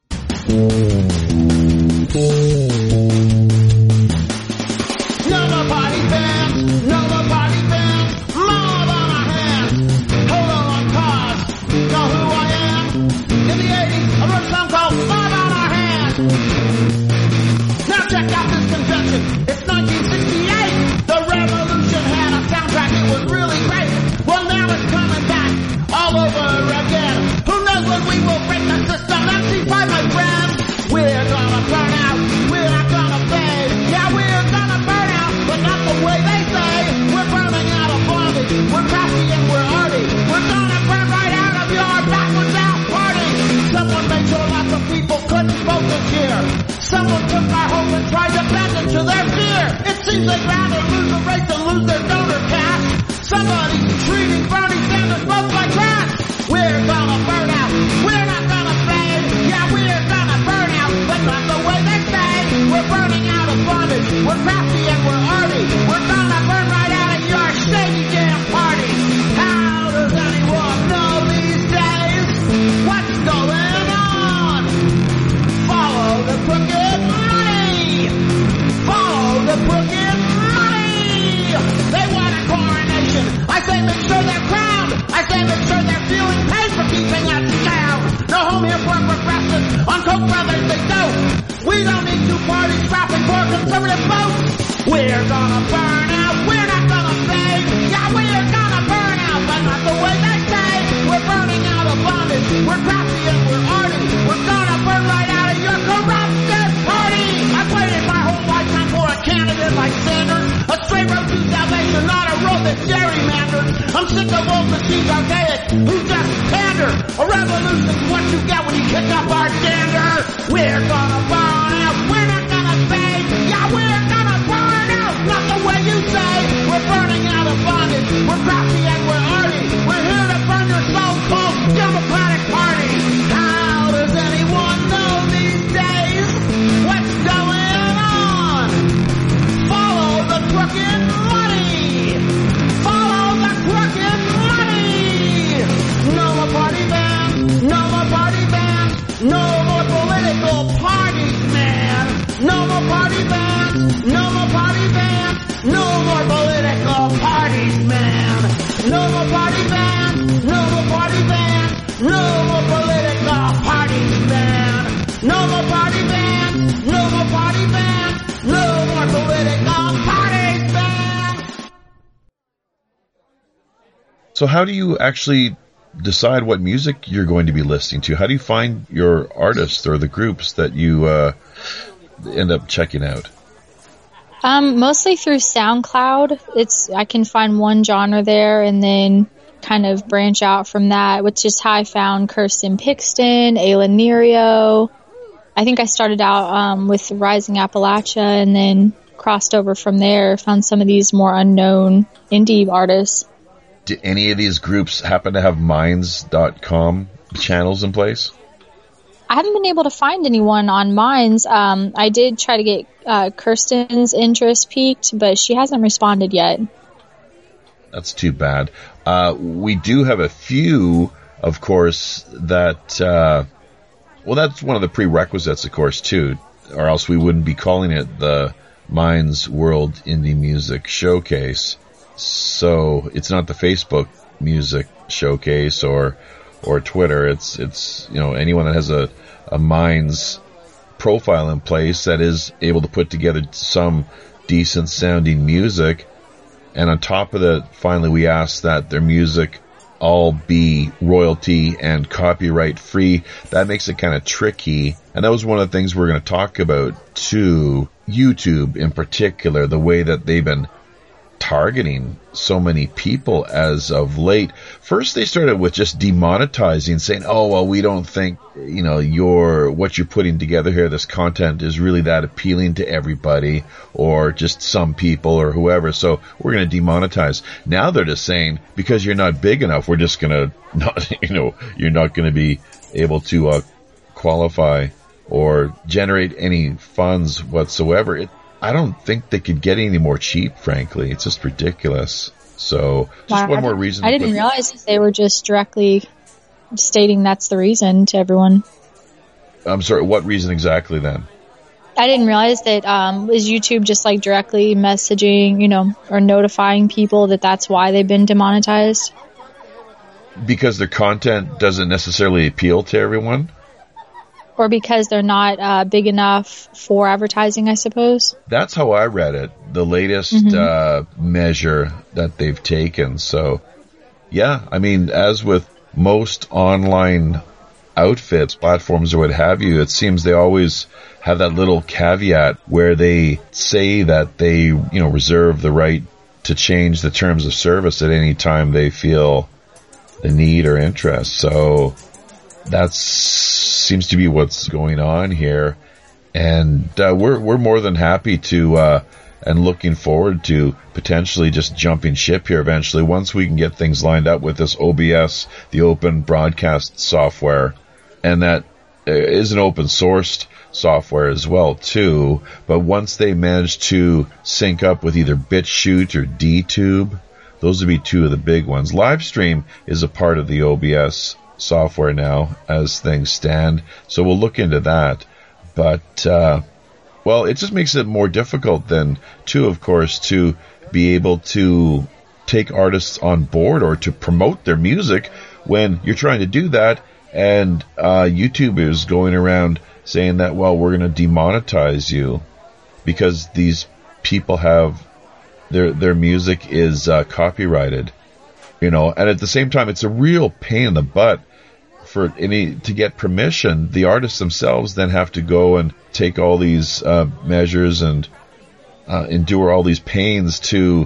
Number party band, number party band, more than a hand. Hold on, cause, know who I am? In the eighties, I wrote a song called More Than a Seems they'd rather lose the race than lose their donor cash. Somebody's treating Bernie Sanders both like trash. We're gonna burn out. We're not gonna fade. Yeah, we're gonna burn out, but not the way they say. We're burning out of bondage. We're crafty and we're arty. We're gonna burn right out of your shady damn party. How does anyone know these days what's going on? Follow the crooked money. Follow the crooked money. They want a coronation. I say make sure they're crowned. I say make sure they're feeling paid for keeping us down. No home here for progressives. On Koch brothers they don't. We don't need two parties scrapping for conservative votes. We're gonna burn out. We're not gonna fade. Yeah, we're gonna burn out, but not the way they say. We're burning out of bondage. We're crafty and we're arty. We're gonna burn right out of your corrupted party. I've waited my whole lifetime for a candidate like Sanders. A straight road to salvation, not a road that's gerrymandered. I'm sick of old machines archaic who just pander. A revolution's what you get when you kick up our dander. We're gonna burn out. We're not gonna fade. Yeah, we're gonna burn out. Not the way you say. We're burning out of bondage. We're crafty and we're arty. We're here to burn your so-called Democratic Party. How does anyone know these days what's going on? Follow the crooked money. Follow the crooked money. No more party bans. No more party bans. No more political parties, man. No more party bans. No more party bans. No more political parties, man. No more party bans. No more party bans. No more political parties, man. No more party bans. No more party bans. No more political parties, man. So how do you actually decide what music you're going to be listening to? How do you find your artists or the groups that you uh, end up checking out? Um, mostly through SoundCloud. It's I can find one genre there and then kind of branch out from that, which is how I found Kirsten Pixton, Ayla Nerio. I think I started out um, with Rising Appalachia and then crossed over from there, found some of these more unknown indie artists. Do any of these groups happen to have minds dot com channels in place? I haven't been able to find anyone on Minds. Um, I did try to get uh, Kirsten's interest peaked, but she hasn't responded yet. That's too bad. Uh, we do have a few, of course, that, uh, well, that's one of the prerequisites, of course, too, or else we wouldn't be calling it the Minds World Indie Music Showcase. So it's not the Facebook Music Showcase or or Twitter. It's it's you know anyone that has a a Minds profile in place that is able to put together some decent sounding music, and on top of that, finally we ask that their music all be royalty and copyright free. That makes it kind of tricky, and that was one of the things we're going to talk about too. YouTube in particular, the way that they've been targeting so many people as of late. First, they started with just demonetizing, saying, "Oh, well, we don't think, you know, your what you're putting together here, this content is really that appealing to everybody, or just some people, or whoever. So we're going to demonetize." Now they're just saying, because you're not big enough, we're just going to not, you know, you're not going to be able to uh, qualify or generate any funds whatsoever. It, I don't think they could get any more cheap, frankly. It's just ridiculous. So, just wow, one more reason. I didn't put, realize that they were just directly stating that's the reason to everyone. I'm sorry, what reason exactly then? I didn't realize that, um, is YouTube just like directly messaging, you know, or notifying people that that's why they've been demonetized? Because their content doesn't necessarily appeal to everyone? Or because they're not uh, big enough for advertising, I suppose. That's how I read it. The latest mm-hmm. uh, measure that they've taken. So, yeah, I mean, as with most online outfits, platforms, or what have you, it seems they always have that little caveat where they say that they, you know, reserve the right to change the terms of service at any time they feel the need or interest. So that seems to be what's going on here, and uh, we're we're more than happy to uh, and looking forward to potentially just jumping ship here eventually once we can get things lined up with this O B S, the open broadcast software, and that is an open sourced software as well too. But once they manage to sync up with either BitChute or DTube, those would be two of the big ones. Livestream is a part of the O B S software now as things stand, so we'll look into that. But uh well, it just makes it more difficult then, too, of course, to be able to take artists on board or to promote their music when you're trying to do that, and uh, YouTube is going around saying that, well, we're going to demonetize you because these people have their their music is uh, copyrighted, you know. And at the same time, it's a real pain in the butt for any to get permission. The artists themselves then have to go and take all these uh, measures and uh, endure all these pains to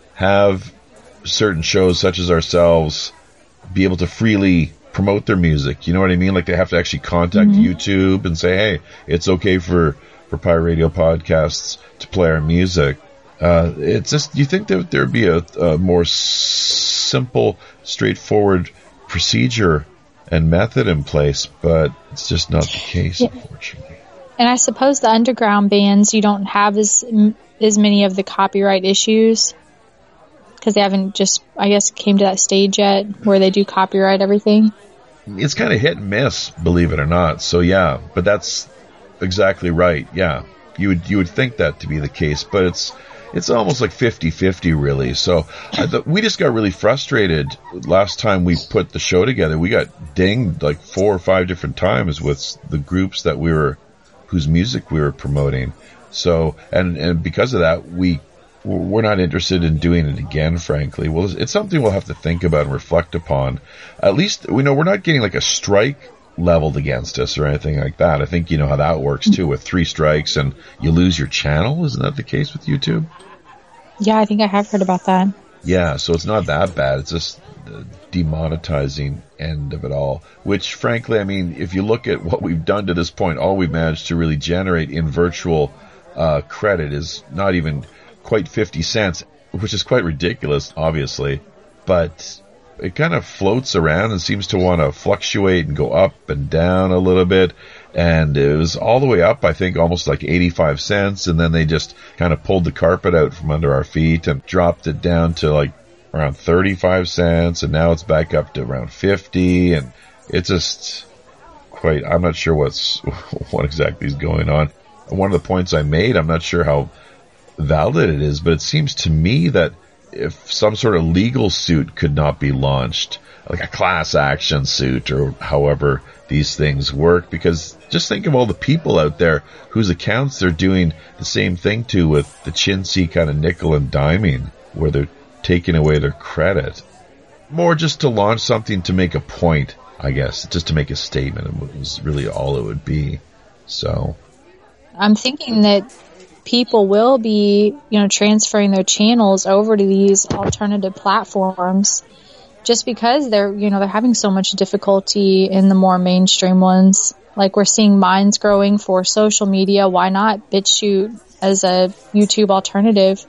have certain shows such as ourselves be able to freely promote their music. You know what I mean? Like they have to actually contact mm-hmm. YouTube and say, hey, it's okay for, for Pirate Radio Podcasts to play our music. Uh, it's just, you think that there'd be a, a more s- simple, straightforward procedure and method in place, but it's just not the case, yeah. unfortunately. And I suppose the underground bands, you don't have as as many of the copyright issues because they haven't just, I guess, came to that stage yet where they do copyright everything. It's kind of hit and miss, believe it or not. So yeah, but that's exactly right. Yeah, you would you would think that to be the case, but it's it's almost like fifty-fifty really. So I th- we just got really frustrated last time we put the show together. We got dinged like four or five different times with the groups that we were, whose music we were promoting. So, and, and because of that, we, we're not interested in doing it again, frankly. Well, it's something we'll have to think about and reflect upon. At least, we know we're not getting like a strike leveled against us or anything like that. I think you know how that works too, with three strikes and you lose your channel. Isn't that the case with YouTube? Yeah, I think I have heard about that. Yeah, so it's not that bad. It's just the demonetizing end of it all, which frankly, I mean, if you look at what we've done to this point, all we've managed to really generate in virtual uh, credit is not even quite fifty cents, which is quite ridiculous, obviously, but it kind of floats around and seems to want to fluctuate and go up and down a little bit. And it was all the way up, I think, almost like eighty-five cents. And then they just kind of pulled the carpet out from under our feet and dropped it down to like around thirty-five cents. And now it's back up to around fifty. And it's just quite, I'm not sure what's, what exactly is going on. One of the points I made, I'm not sure how valid it is, but it seems to me that if some sort of legal suit could not be launched, like a class action suit or however these things work, because just think of all the people out there whose accounts they're doing the same thing to with the chintzy kind of nickel and diming, where they're taking away their credit. More just to launch something to make a point, I guess, just to make a statement was really all it would be. So I'm thinking that people will be, you know, transferring their channels over to these alternative platforms just because they're, you know, they're having so much difficulty in the more mainstream ones. Like we're seeing Minds growing for social media. Why not BitChute as a YouTube alternative?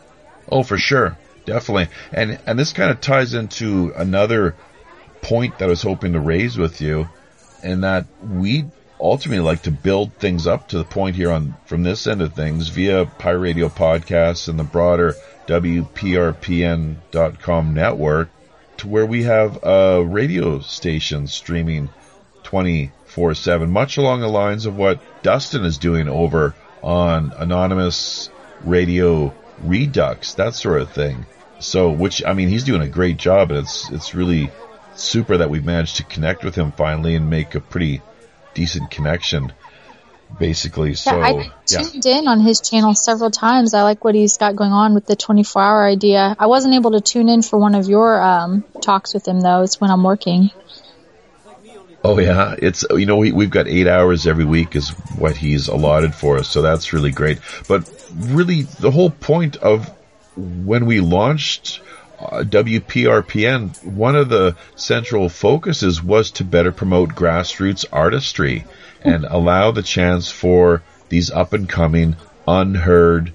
Oh, for sure. Definitely. And, and this kind of ties into another point that I was hoping to raise with you, in that we ultimately like to build things up to the point here on from this end of things via Pirate Radio Podcasts and the broader W P R P N dot com network, to where we have a radio station streaming twenty-four seven, much along the lines of what Dustin is doing over on Anonymous Radio Redux, that sort of thing. So, which, I mean, he's doing a great job, and it's it's really super that we've managed to connect with him finally and make a pretty decent connection, basically. So, yeah, I tuned yeah. in on his channel several times. I like what he's got going on with the twenty-four hour idea. I wasn't able to tune in for one of your um, talks with him, though. It's when I'm working. Oh, yeah. It's, you know, we, we've got eight hours every week is what he's allotted for us, so that's really great. But really, the whole point of when we launched Uh, W P R P N, one of the central focuses was to better promote grassroots artistry and allow the chance for these up-and-coming, unheard,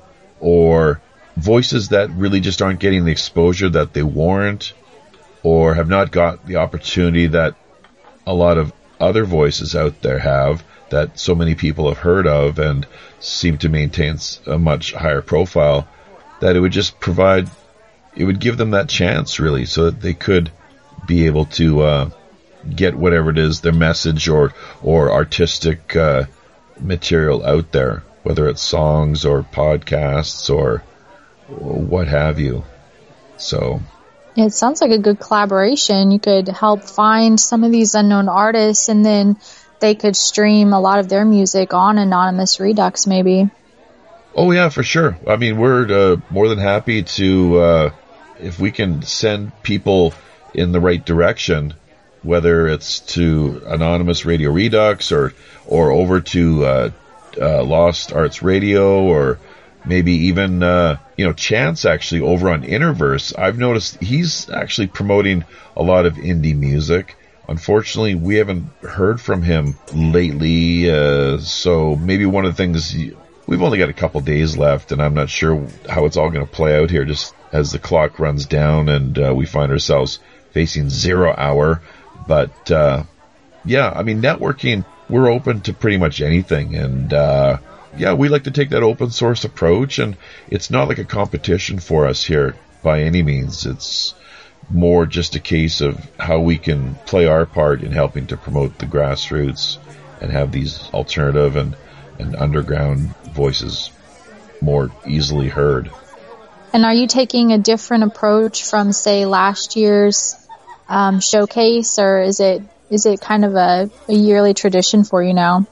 or voices that really just aren't getting the exposure that they warrant, or have not got the opportunity that a lot of other voices out there have, that so many people have heard of and seem to maintain a much higher profile, that it would just provide, it would give them that chance, really, so that they could be able to uh, get whatever it is, their message or, or artistic uh, material out there, whether it's songs or podcasts or, or what have you. So it sounds like a good collaboration. You could help find some of these unknown artists, and then they could stream a lot of their music on Anonymous Redux, maybe. Oh, yeah, for sure. I mean, we're uh, more than happy to, uh, if we can send people in the right direction, whether it's to Anonymous Radio Redux or, or over to uh, uh, Lost Arts Radio, or maybe even, uh, you know, Chance actually over on Interverse. I've noticed he's actually promoting a lot of indie music. Unfortunately, we haven't heard from him lately, uh, so maybe one of the things, we've only got a couple days left, and I'm not sure how it's all going to play out here just as the clock runs down and uh, we find ourselves facing zero hour. But, uh, yeah, I mean, networking, we're open to pretty much anything, and, uh, yeah, we like to take that open source approach, and it's not like a competition for us here by any means. It's more just a case of how we can play our part in helping to promote the grassroots and have these alternative and, and underground voices more easily heard. And are you taking a different approach from, say, last year's um, showcase, or is it is it kind of a, a yearly tradition for you now?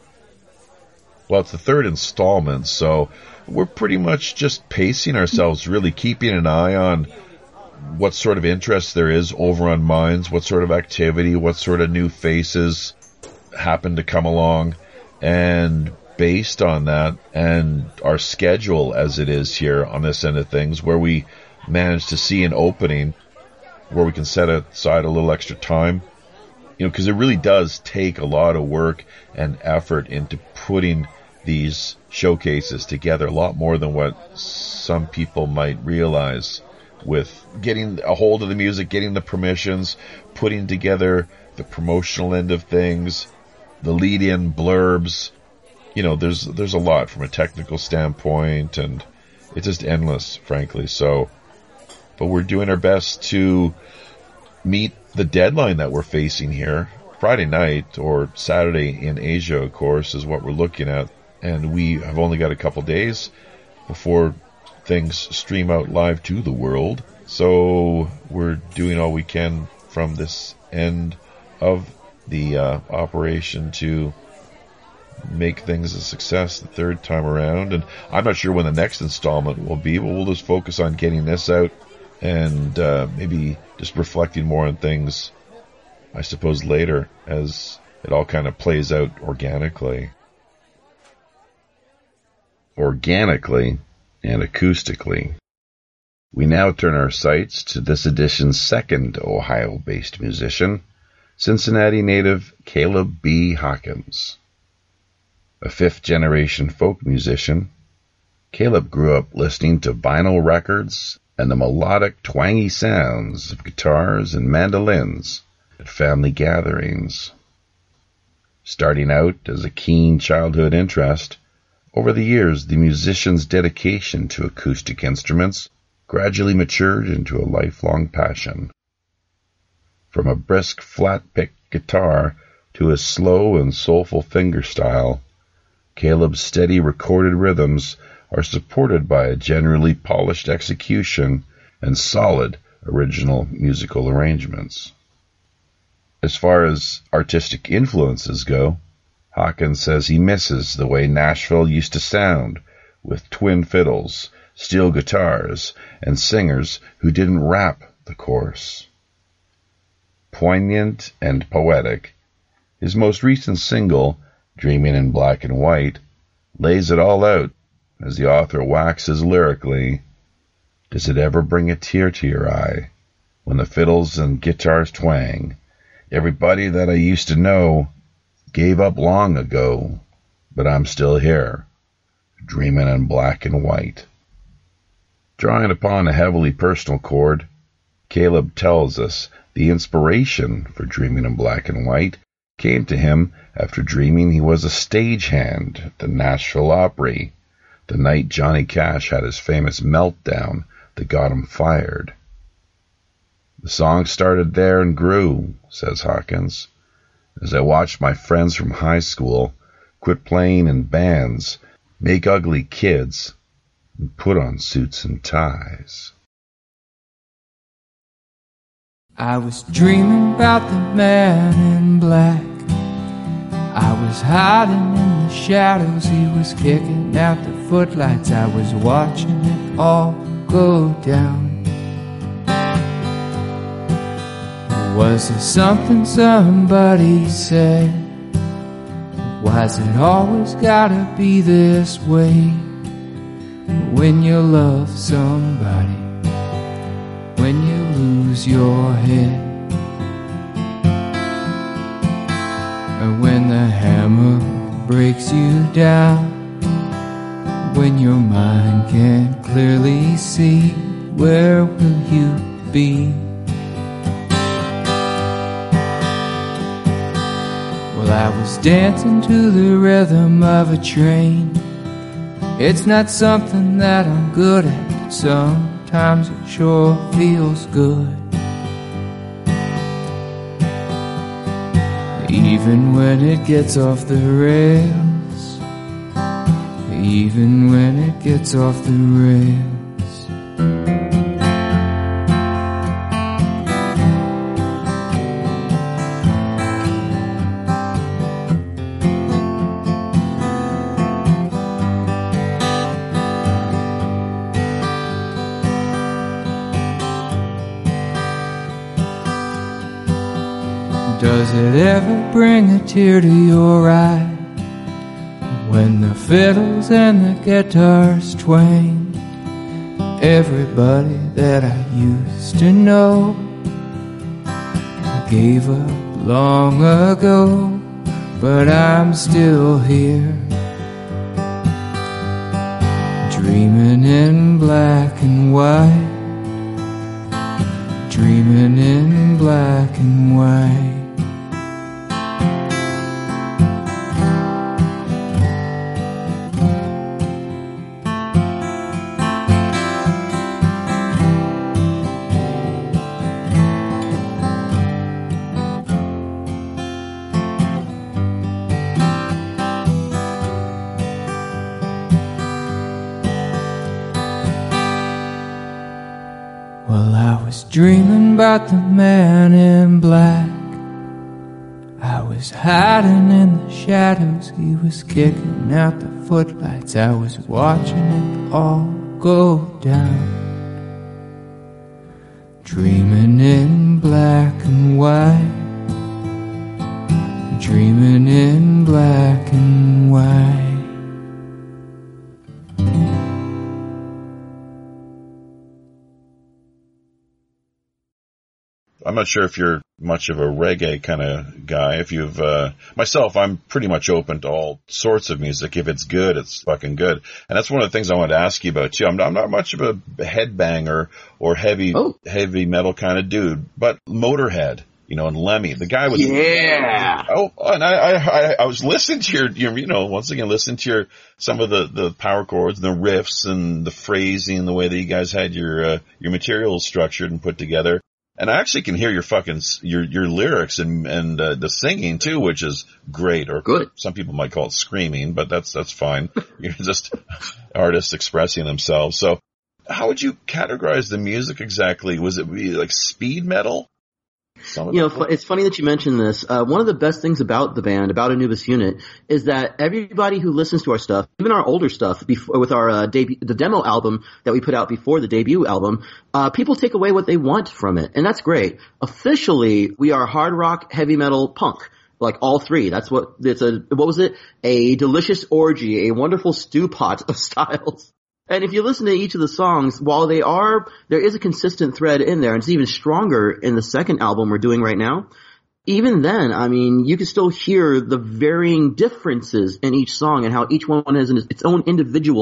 Well, it's the third installment, so we're pretty much just pacing ourselves, really keeping an eye on what sort of interest there is over on Minds, what sort of activity, what sort of new faces happen to come along, and based on that and our schedule as it is here on this end of things, where we manage to see an opening where we can set aside a little extra time, you know, because it really does take a lot of work and effort into putting these showcases together, a lot more than what some people might realize, with getting a hold of the music, getting the permissions, putting together the promotional end of things, the lead-in blurbs. You know, there's there's a lot from a technical standpoint, and it's just endless, frankly. So, but we're doing our best to meet the deadline that we're facing here. Friday night, or Saturday in Asia, of course, is what we're looking at. And we have only got a couple days before things stream out live to the world. So we're doing all we can from this end of the uh, operation to make things a success the third time around. And I'm not sure when the next installment will be, but we'll just focus on getting this out and uh, maybe just reflecting more on things, I suppose, later as it all kind of plays out organically. Organically and acoustically. We now turn our sights to this edition's second Ohio-based musician, Cincinnati native Caleb B. Hawkins. A fifth-generation folk musician, Caleb grew up listening to vinyl records and the melodic, twangy sounds of guitars and mandolins at family gatherings. Starting out as a keen childhood interest, over the years, the musician's dedication to acoustic instruments gradually matured into a lifelong passion. From a brisk flat-pick guitar to a slow and soulful fingerstyle, Caleb's steady recorded rhythms are supported by a generally polished execution and solid original musical arrangements. As far as artistic influences go, Hawkins says he misses the way Nashville used to sound, with twin fiddles, steel guitars, and singers who didn't rap the chorus. Poignant and poetic, his most recent single, Dreaming in Black and White, lays it all out as the author waxes lyrically. Does it ever bring a tear to your eye when the fiddles and guitars twang? Everybody that I used to know gave up long ago, but I'm still here, dreaming in black and white. Drawing upon a heavily personal chord, Caleb tells us the inspiration for Dreaming in Black and White came to him after dreaming he was a stagehand at the Nashville Opry, the night Johnny Cash had his famous meltdown that got him fired. The song started there and grew, says Hawkins, as I watched my friends from high school quit playing in bands, make ugly kids, and put on suits and ties. I was dreaming about the man in black. I was hiding in the shadows. He was kicking out the footlights. I was watching it all go down. Was there something somebody said? Why's it always gotta be this way? When you love somebody, when you lose your head, and when the hammer breaks you down, when your mind can't clearly see, where will you be? Well, I was dancing to the rhythm of a train. It's not something that I'm good at, but sometimes it sure feels good. Even when it gets off the rails, even when it gets off the rails. Does it ever bring a tear to your eye when the fiddles and the guitars twang? Everybody that I used to know gave up long ago, but I'm still here, dreaming in black and white, dreaming in black and white. Dreaming about the man in black. I was hiding in the shadows. He was kicking out the footlights. I was watching it all go down. Dreaming in black and white. Dreaming in black and white. I'm not sure if you're much of a reggae kind of guy. If you've, uh, myself, I'm pretty much open to all sorts of music. If it's good, it's fucking good. And that's one of the things I wanted to ask you about too. I'm not, I'm not much of a headbanger or heavy, oh. heavy metal kind of dude, but Motorhead, you know, and Lemmy, the guy with, yeah. Oh, and I, I, I was listening to your, your, you know, once again, listening to your, some of the, the power chords, the riffs and the phrasing and the way that you guys had your, uh, your materials structured and put together. And I actually can hear your fucking, your, your lyrics and, and, uh, the singing too, which is great. Or good. Some people might call it screaming, but that's, that's fine. You're just artists expressing themselves. So how would you categorize the music exactly? Was it like speed metal? You know, it's funny that you mentioned this. Uh, one of the best things about the band, about Anubis Unit, is that everybody who listens to our stuff, even our older stuff, before, with our uh, debut, the demo album that we put out before the debut album, uh, people take away what they want from it, and that's great. Officially, we are hard rock, heavy metal, punk. Like all three. That's what, it's a, what was it? A delicious orgy, a wonderful stew pot of styles. And if you listen to each of the songs, while they are, there is a consistent thread in there, and it's even stronger in the second album we're doing right now. Even then, I mean, you can still hear the varying differences in each song and how each one has its own individual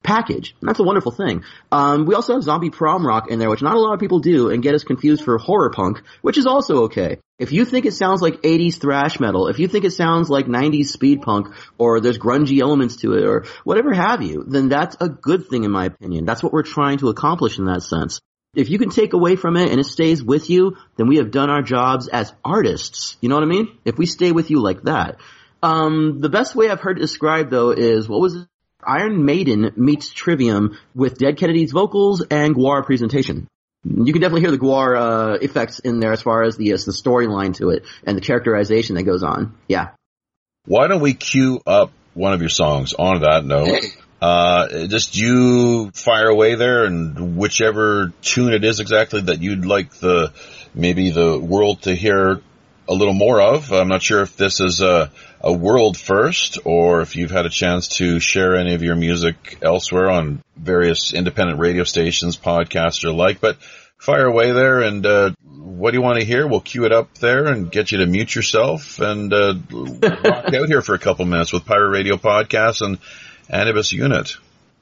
package. And that's a wonderful thing. Um, we also have zombie prom rock in there, which not a lot of people do, and get us confused for horror punk, which is also okay. If you think it sounds like eighties thrash metal, if you think it sounds like nineties speed punk, or there's grungy elements to it, or whatever have you, then that's a good thing in my opinion. That's what we're trying to accomplish in that sense. If you can take away from it and it stays with you, then we have done our jobs as artists. You know what I mean? If we stay with you like that. Um, the best way I've heard it described, though, is, what was it? Iron Maiden meets Trivium with Dead Kennedy's vocals and Gwar presentation. You can definitely hear the Gwar uh, effects in there as far as the, uh, the storyline to it and the characterization that goes on. Yeah. Why don't we cue up one of your songs on that note? Uh, just you fire away there, and whichever tune it is exactly that you'd like the, maybe the world to hear a little more of. I'm not sure if this is a, a world first, or if you've had a chance to share any of your music elsewhere on various independent radio stations, podcasts, or like, but fire away there, and uh, what do you want to hear? We'll cue it up there and get you to mute yourself and uh, rock out here for a couple minutes with Pirate Radio Podcast and Anubis Unit.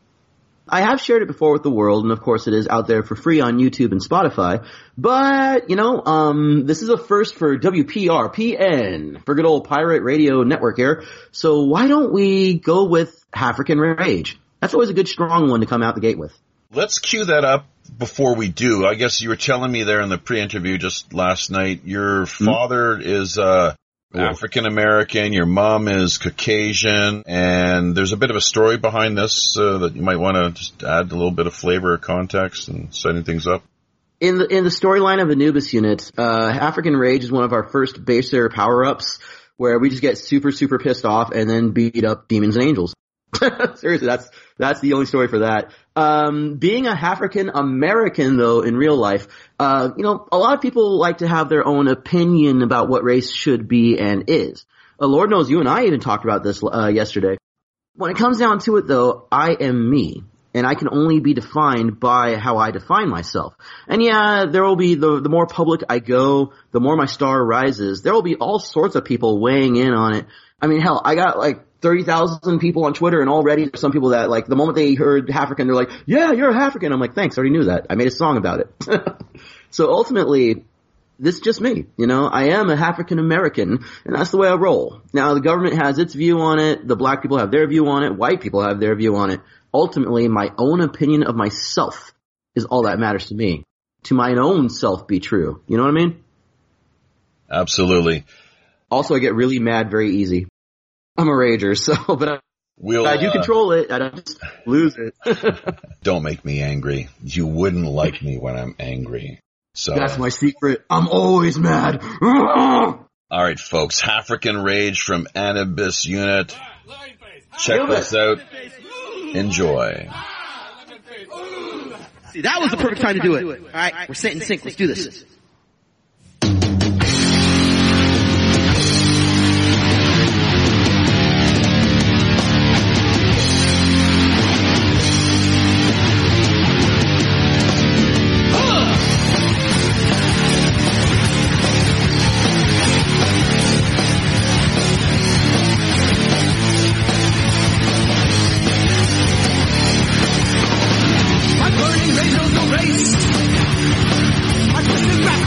I have shared it before with the world, and of course it is out there for free on YouTube and Spotify. But, you know, um, this is a first for W P R P N, for good old Pirate Radio Network here. So why don't we go with African Rage? That's always a good strong one to come out the gate with. Let's cue that up before we do. I guess you were telling me there in the pre-interview just last night, your father mm-hmm. is, uh, African American, your mom is Caucasian, and there's a bit of a story behind this uh, that you might want to just add a little bit of flavor or context and setting things up. In the in the storyline of Anubis Unit, uh, African Rage is one of our first baser power-ups where we just get super, super pissed off and then beat up demons and angels. Seriously, that's that's the only story for that. Um, being a African American, though, in real life, uh, you know, a lot of people like to have their own opinion about what race should be and is. Uh, Lord knows you and I even talked about this uh, yesterday. When it comes down to it, though, I am me, and I can only be defined by how I define myself. And yeah, there will be, the the more public I go, the more my star rises. There will be all sorts of people weighing in on it. I mean, hell, I got like thirty thousand people on Twitter, and already there's some people that, like, the moment they heard African, they're like, yeah, you're African. I'm like, thanks, I already knew that. I made a song about it. So ultimately, this is just me. You know, I am a African American, and that's the way I roll. Now, the government has its view on it. The black people have their view on it. White people have their view on it. Ultimately, my own opinion of myself is all that matters to me. To my own self be true. You know what I mean? Absolutely. Also, I get really mad very easy. I'm a rager, so, but I, we'll, I do uh, control it. I don't just lose it. Don't make me angry. You wouldn't like me when I'm angry. So that's my secret. I'm always mad. All right, folks. African Rage from Anubis Unit. Check this out. Enjoy. See, that was the perfect time to do it. All right, we're set in sync. Let's do this. My burning rage knows no race. My twisted rap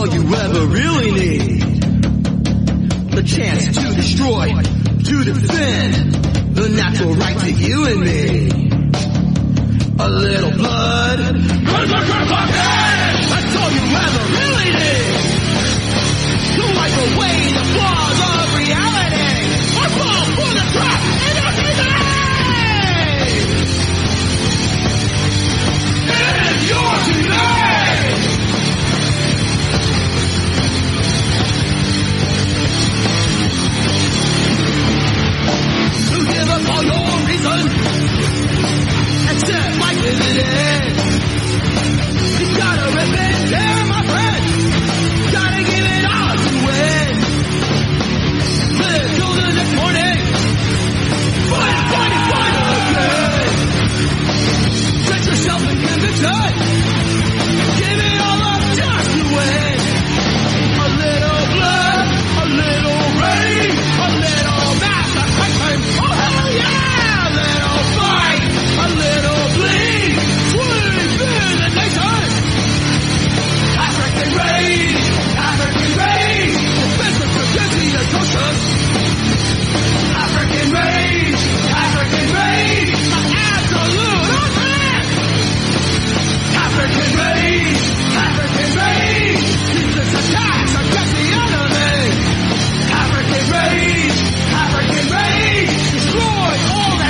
all you ever really need. The chance to destroy, to defend the natural right to you and me. A little blood, that's all you ever really need. To wipe away the flaws of reality, or fall for the trap in your today. And your today. To give up all your reason, except like this it is. You gotta rip and tear, my friend. Gotta give it all to win. Live till the next morning. Fight, fight, fight again. Set yourself in conviction. Give it all up just to win. A little blood, a little rain, a little massacre. Oh hell yeah! A little fight, a little bleed. Sweep in the nation. African rage, African rage. Business against the atrocious. African rage, African rage. The absolute offense. African rage, African rage. Useless attacks against the enemy. African rage, African rage. Destroy all that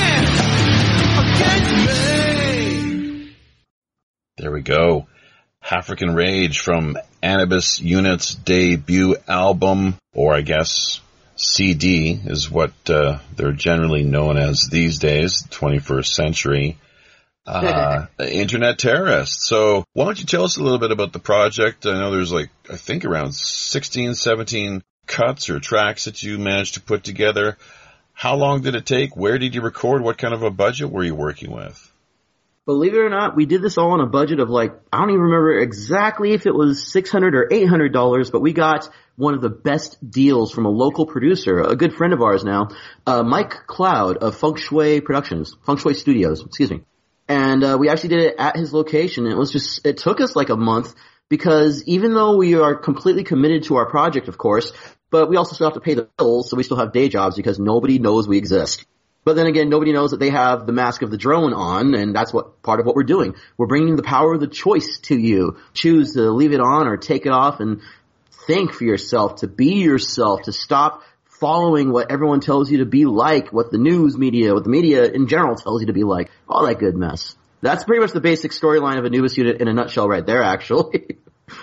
stands against me. There we go. African Rage from Anubis Unit's debut album, or I guess C D is what uh, they're generally known as these days, twenty-first century. Uh, Internet Terrorists. So why don't you tell us a little bit about the project? I know there's like, I think around sixteen, seventeen cuts or tracks that you managed to put together. How long did it take? Where did you record? What kind of a budget were you working with? Believe it or not, we did this all on a budget of like, I don't even remember exactly if it was six hundred dollars or eight hundred dollars, but we got one of the best deals from a local producer, a good friend of ours now, uh, Mike Cloud of Feng Shui Productions, Feng Shui Studios, excuse me. And uh, we actually did it at his location. It was just, it took us like a month because even though we are completely committed to our project, of course, but we also still have to pay the bills, so we still have day jobs because nobody knows we exist. But then again, nobody knows that they have the mask of the drone on, and that's what part of what we're doing. We're bringing the power of the choice to you. Choose to leave it on or take it off and think for yourself, to be yourself, to stop following what everyone tells you to be like, what the news media, what the media in general tells you to be like. All that good mess. That's pretty much the basic storyline of Anubis Unit in a nutshell right there, actually.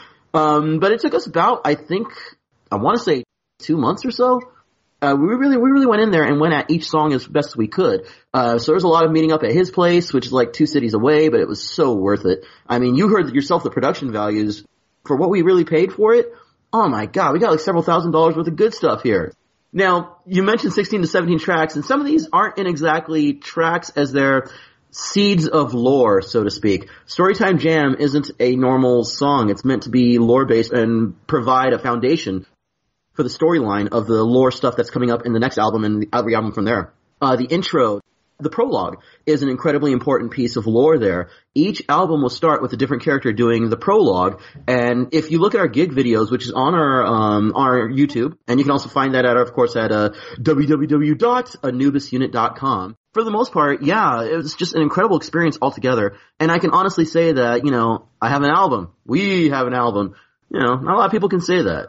um, but it took us about, I think, I want to say two months or so. Uh, we really, we really went in there and went at each song as best as we could. Uh, so there was a lot of meeting up at his place, which is like two cities away, but it was so worth it. I mean, you heard yourself the production values for what we really paid for it. Oh my God, we got like several thousand dollars worth of good stuff here. Now, you mentioned sixteen to seventeen tracks, and some of these aren't in exactly tracks as they're seeds of lore, so to speak. Storytime Jam isn't a normal song. It's meant to be lore-based and provide a foundation for the storyline of the lore stuff that's coming up in the next album and every album from there. Uh, the intro, the prologue, is an incredibly important piece of lore there. Each album will start with a different character doing the prologue, and if you look at our gig videos, which is on our um our YouTube, and you can also find that at, of course, at uh, w w w dot anubis unit dot com. For the most part, yeah, it was just an incredible experience altogether, and I can honestly say that, you know, I have an album. We have an album. You know, not a lot of people can say that.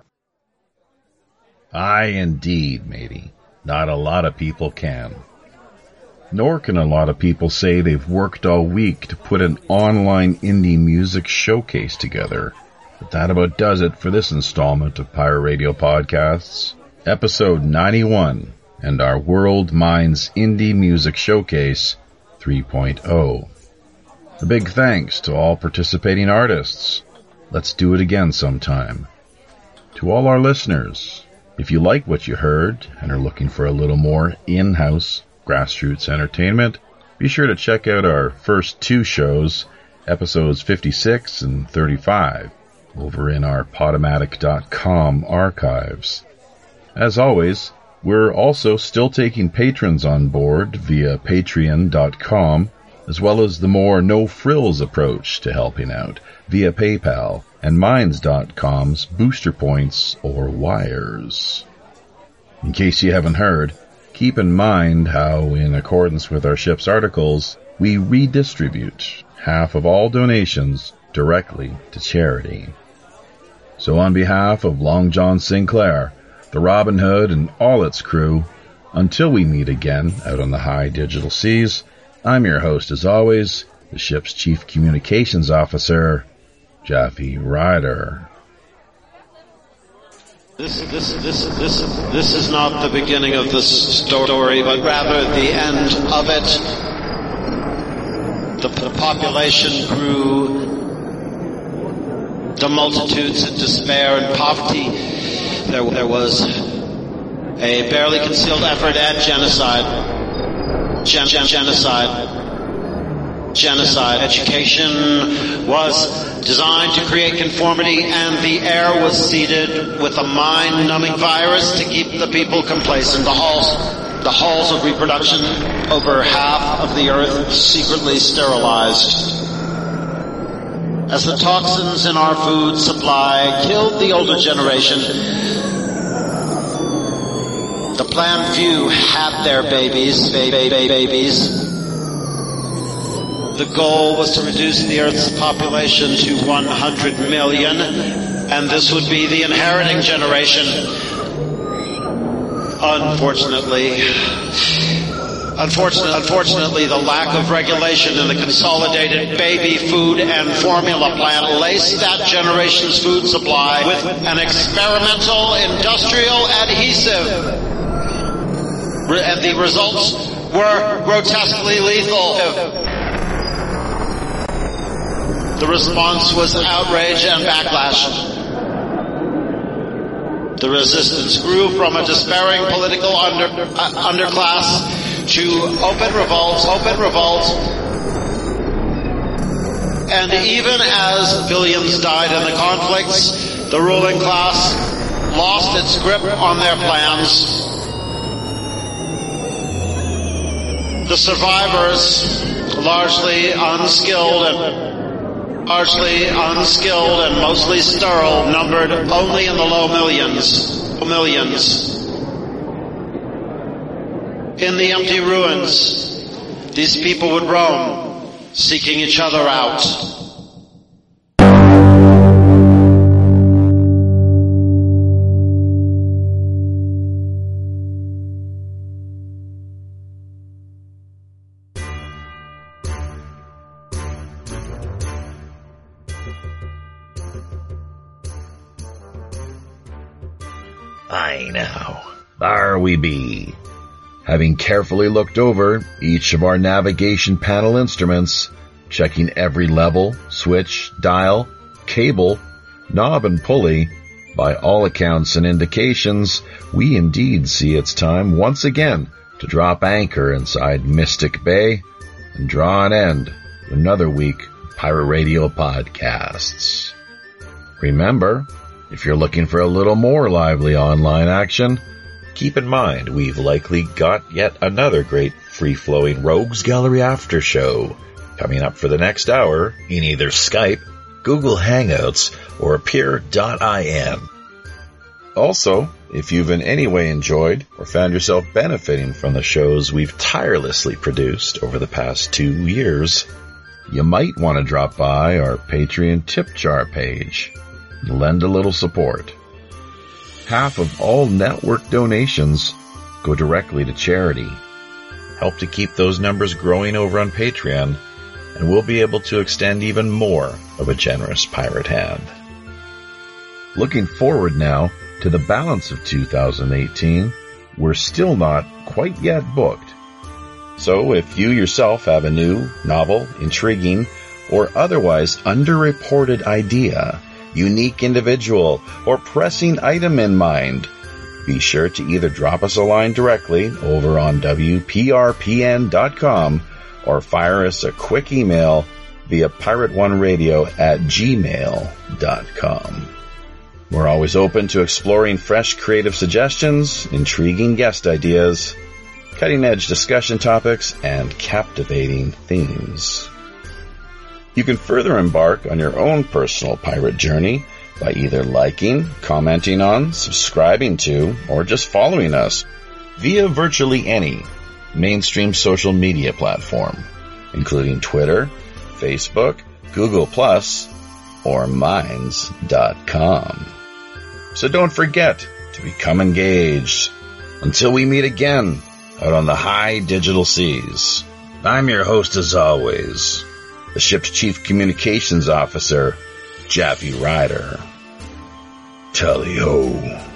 Aye, indeed, matey. Not a lot of people can. Nor can a lot of people say they've worked all week to put an online indie music showcase together. But that about does it for this installment of Pirate Radio Podcasts, episode ninety-one, and our World Minds Indie Music Showcase three point oh. A big thanks to all participating artists. Let's do it again sometime. To all our listeners, if you like what you heard and are looking for a little more in-house grassroots entertainment, be sure to check out our first two shows, episodes fifty-six and thirty-five, over in our podomatic dot com archives. As always, we're also still taking patrons on board via patreon dot com as well as the more no-frills approach to helping out via PayPal and Minds dot com's booster points or wires. In case you haven't heard, keep in mind how, in accordance with our ship's articles, we redistribute half of all donations directly to charity. So on behalf of Long John Sinclair, the Robin Hood, and all its crew, until we meet again out on the high digital seas, I'm your host as always, the ship's Chief Communications Officer, Jaffe Ryder. This, this, this, this, this is not the beginning of the story, but rather the end of it. The, the population grew. The multitudes in despair and poverty. There, there was a barely concealed effort at genocide. Gen, gen, genocide. Genocide. Education was designed to create conformity, and the air was seeded with a mind-numbing virus to keep the people complacent. The halls, the halls of reproduction, over half of the earth secretly sterilized. As the toxins in our food supply killed the older generation, the planned few had their babies, baby, babies. The goal was to reduce the Earth's population to one hundred million, and this would be the inheriting generation. Unfortunately, unfortunately, unfortunately, the lack of regulation in the Consolidated Baby Food and Formula Plant laced that generation's food supply with an experimental industrial adhesive. And the results were grotesquely lethal. The response was outrage and backlash. The resistance grew from a despairing political under, uh, underclass to open revolt, open revolt. And even as billions died in the conflicts, the ruling class lost its grip on their plans. The survivors, largely unskilled and largely unskilled and mostly sterile, numbered only in the low millions. Millions. In the empty ruins, these people would roam, seeking each other out. I know. There we be. Having carefully looked over each of our navigation panel instruments, checking every level, switch, dial, cable, knob, and pulley, by all accounts and indications, we indeed see it's time once again to drop anchor inside Mystic Bay and draw an end to another week of Pirate Radio podcasts. Remember, if you're looking for a little more lively online action, keep in mind we've likely got yet another great free-flowing Rogues Gallery after show coming up for the next hour in either Skype, Google Hangouts, or appear dot I M. Also, if you've in any way enjoyed or found yourself benefiting from the shows we've tirelessly produced over the past two years, you might want to drop by our Patreon tip jar page. Lend a little support. Half of all network donations go directly to charity. Help to keep those numbers growing over on Patreon, and we'll be able to extend even more of a generous pirate hand. Looking forward now to the balance of two thousand eighteen, we're still not quite yet booked. So if you yourself have a new, novel, intriguing, or otherwise underreported idea, unique individual, or pressing item in mind, be sure to either drop us a line directly over on W P R P N dot com or fire us a quick email via pirate one radio at gmail dot com. We're always open to exploring fresh creative suggestions, intriguing guest ideas, cutting-edge discussion topics, and captivating themes. You can further embark on your own personal pirate journey by either liking, commenting on, subscribing to, or just following us via virtually any mainstream social media platform, including Twitter, Facebook, Google Plus, or Minds dot com. So don't forget to become engaged. Until we meet again out on the high digital seas, I'm your host as always, the ship's Chief Communications Officer, Jaffe Ryder. Tally-ho.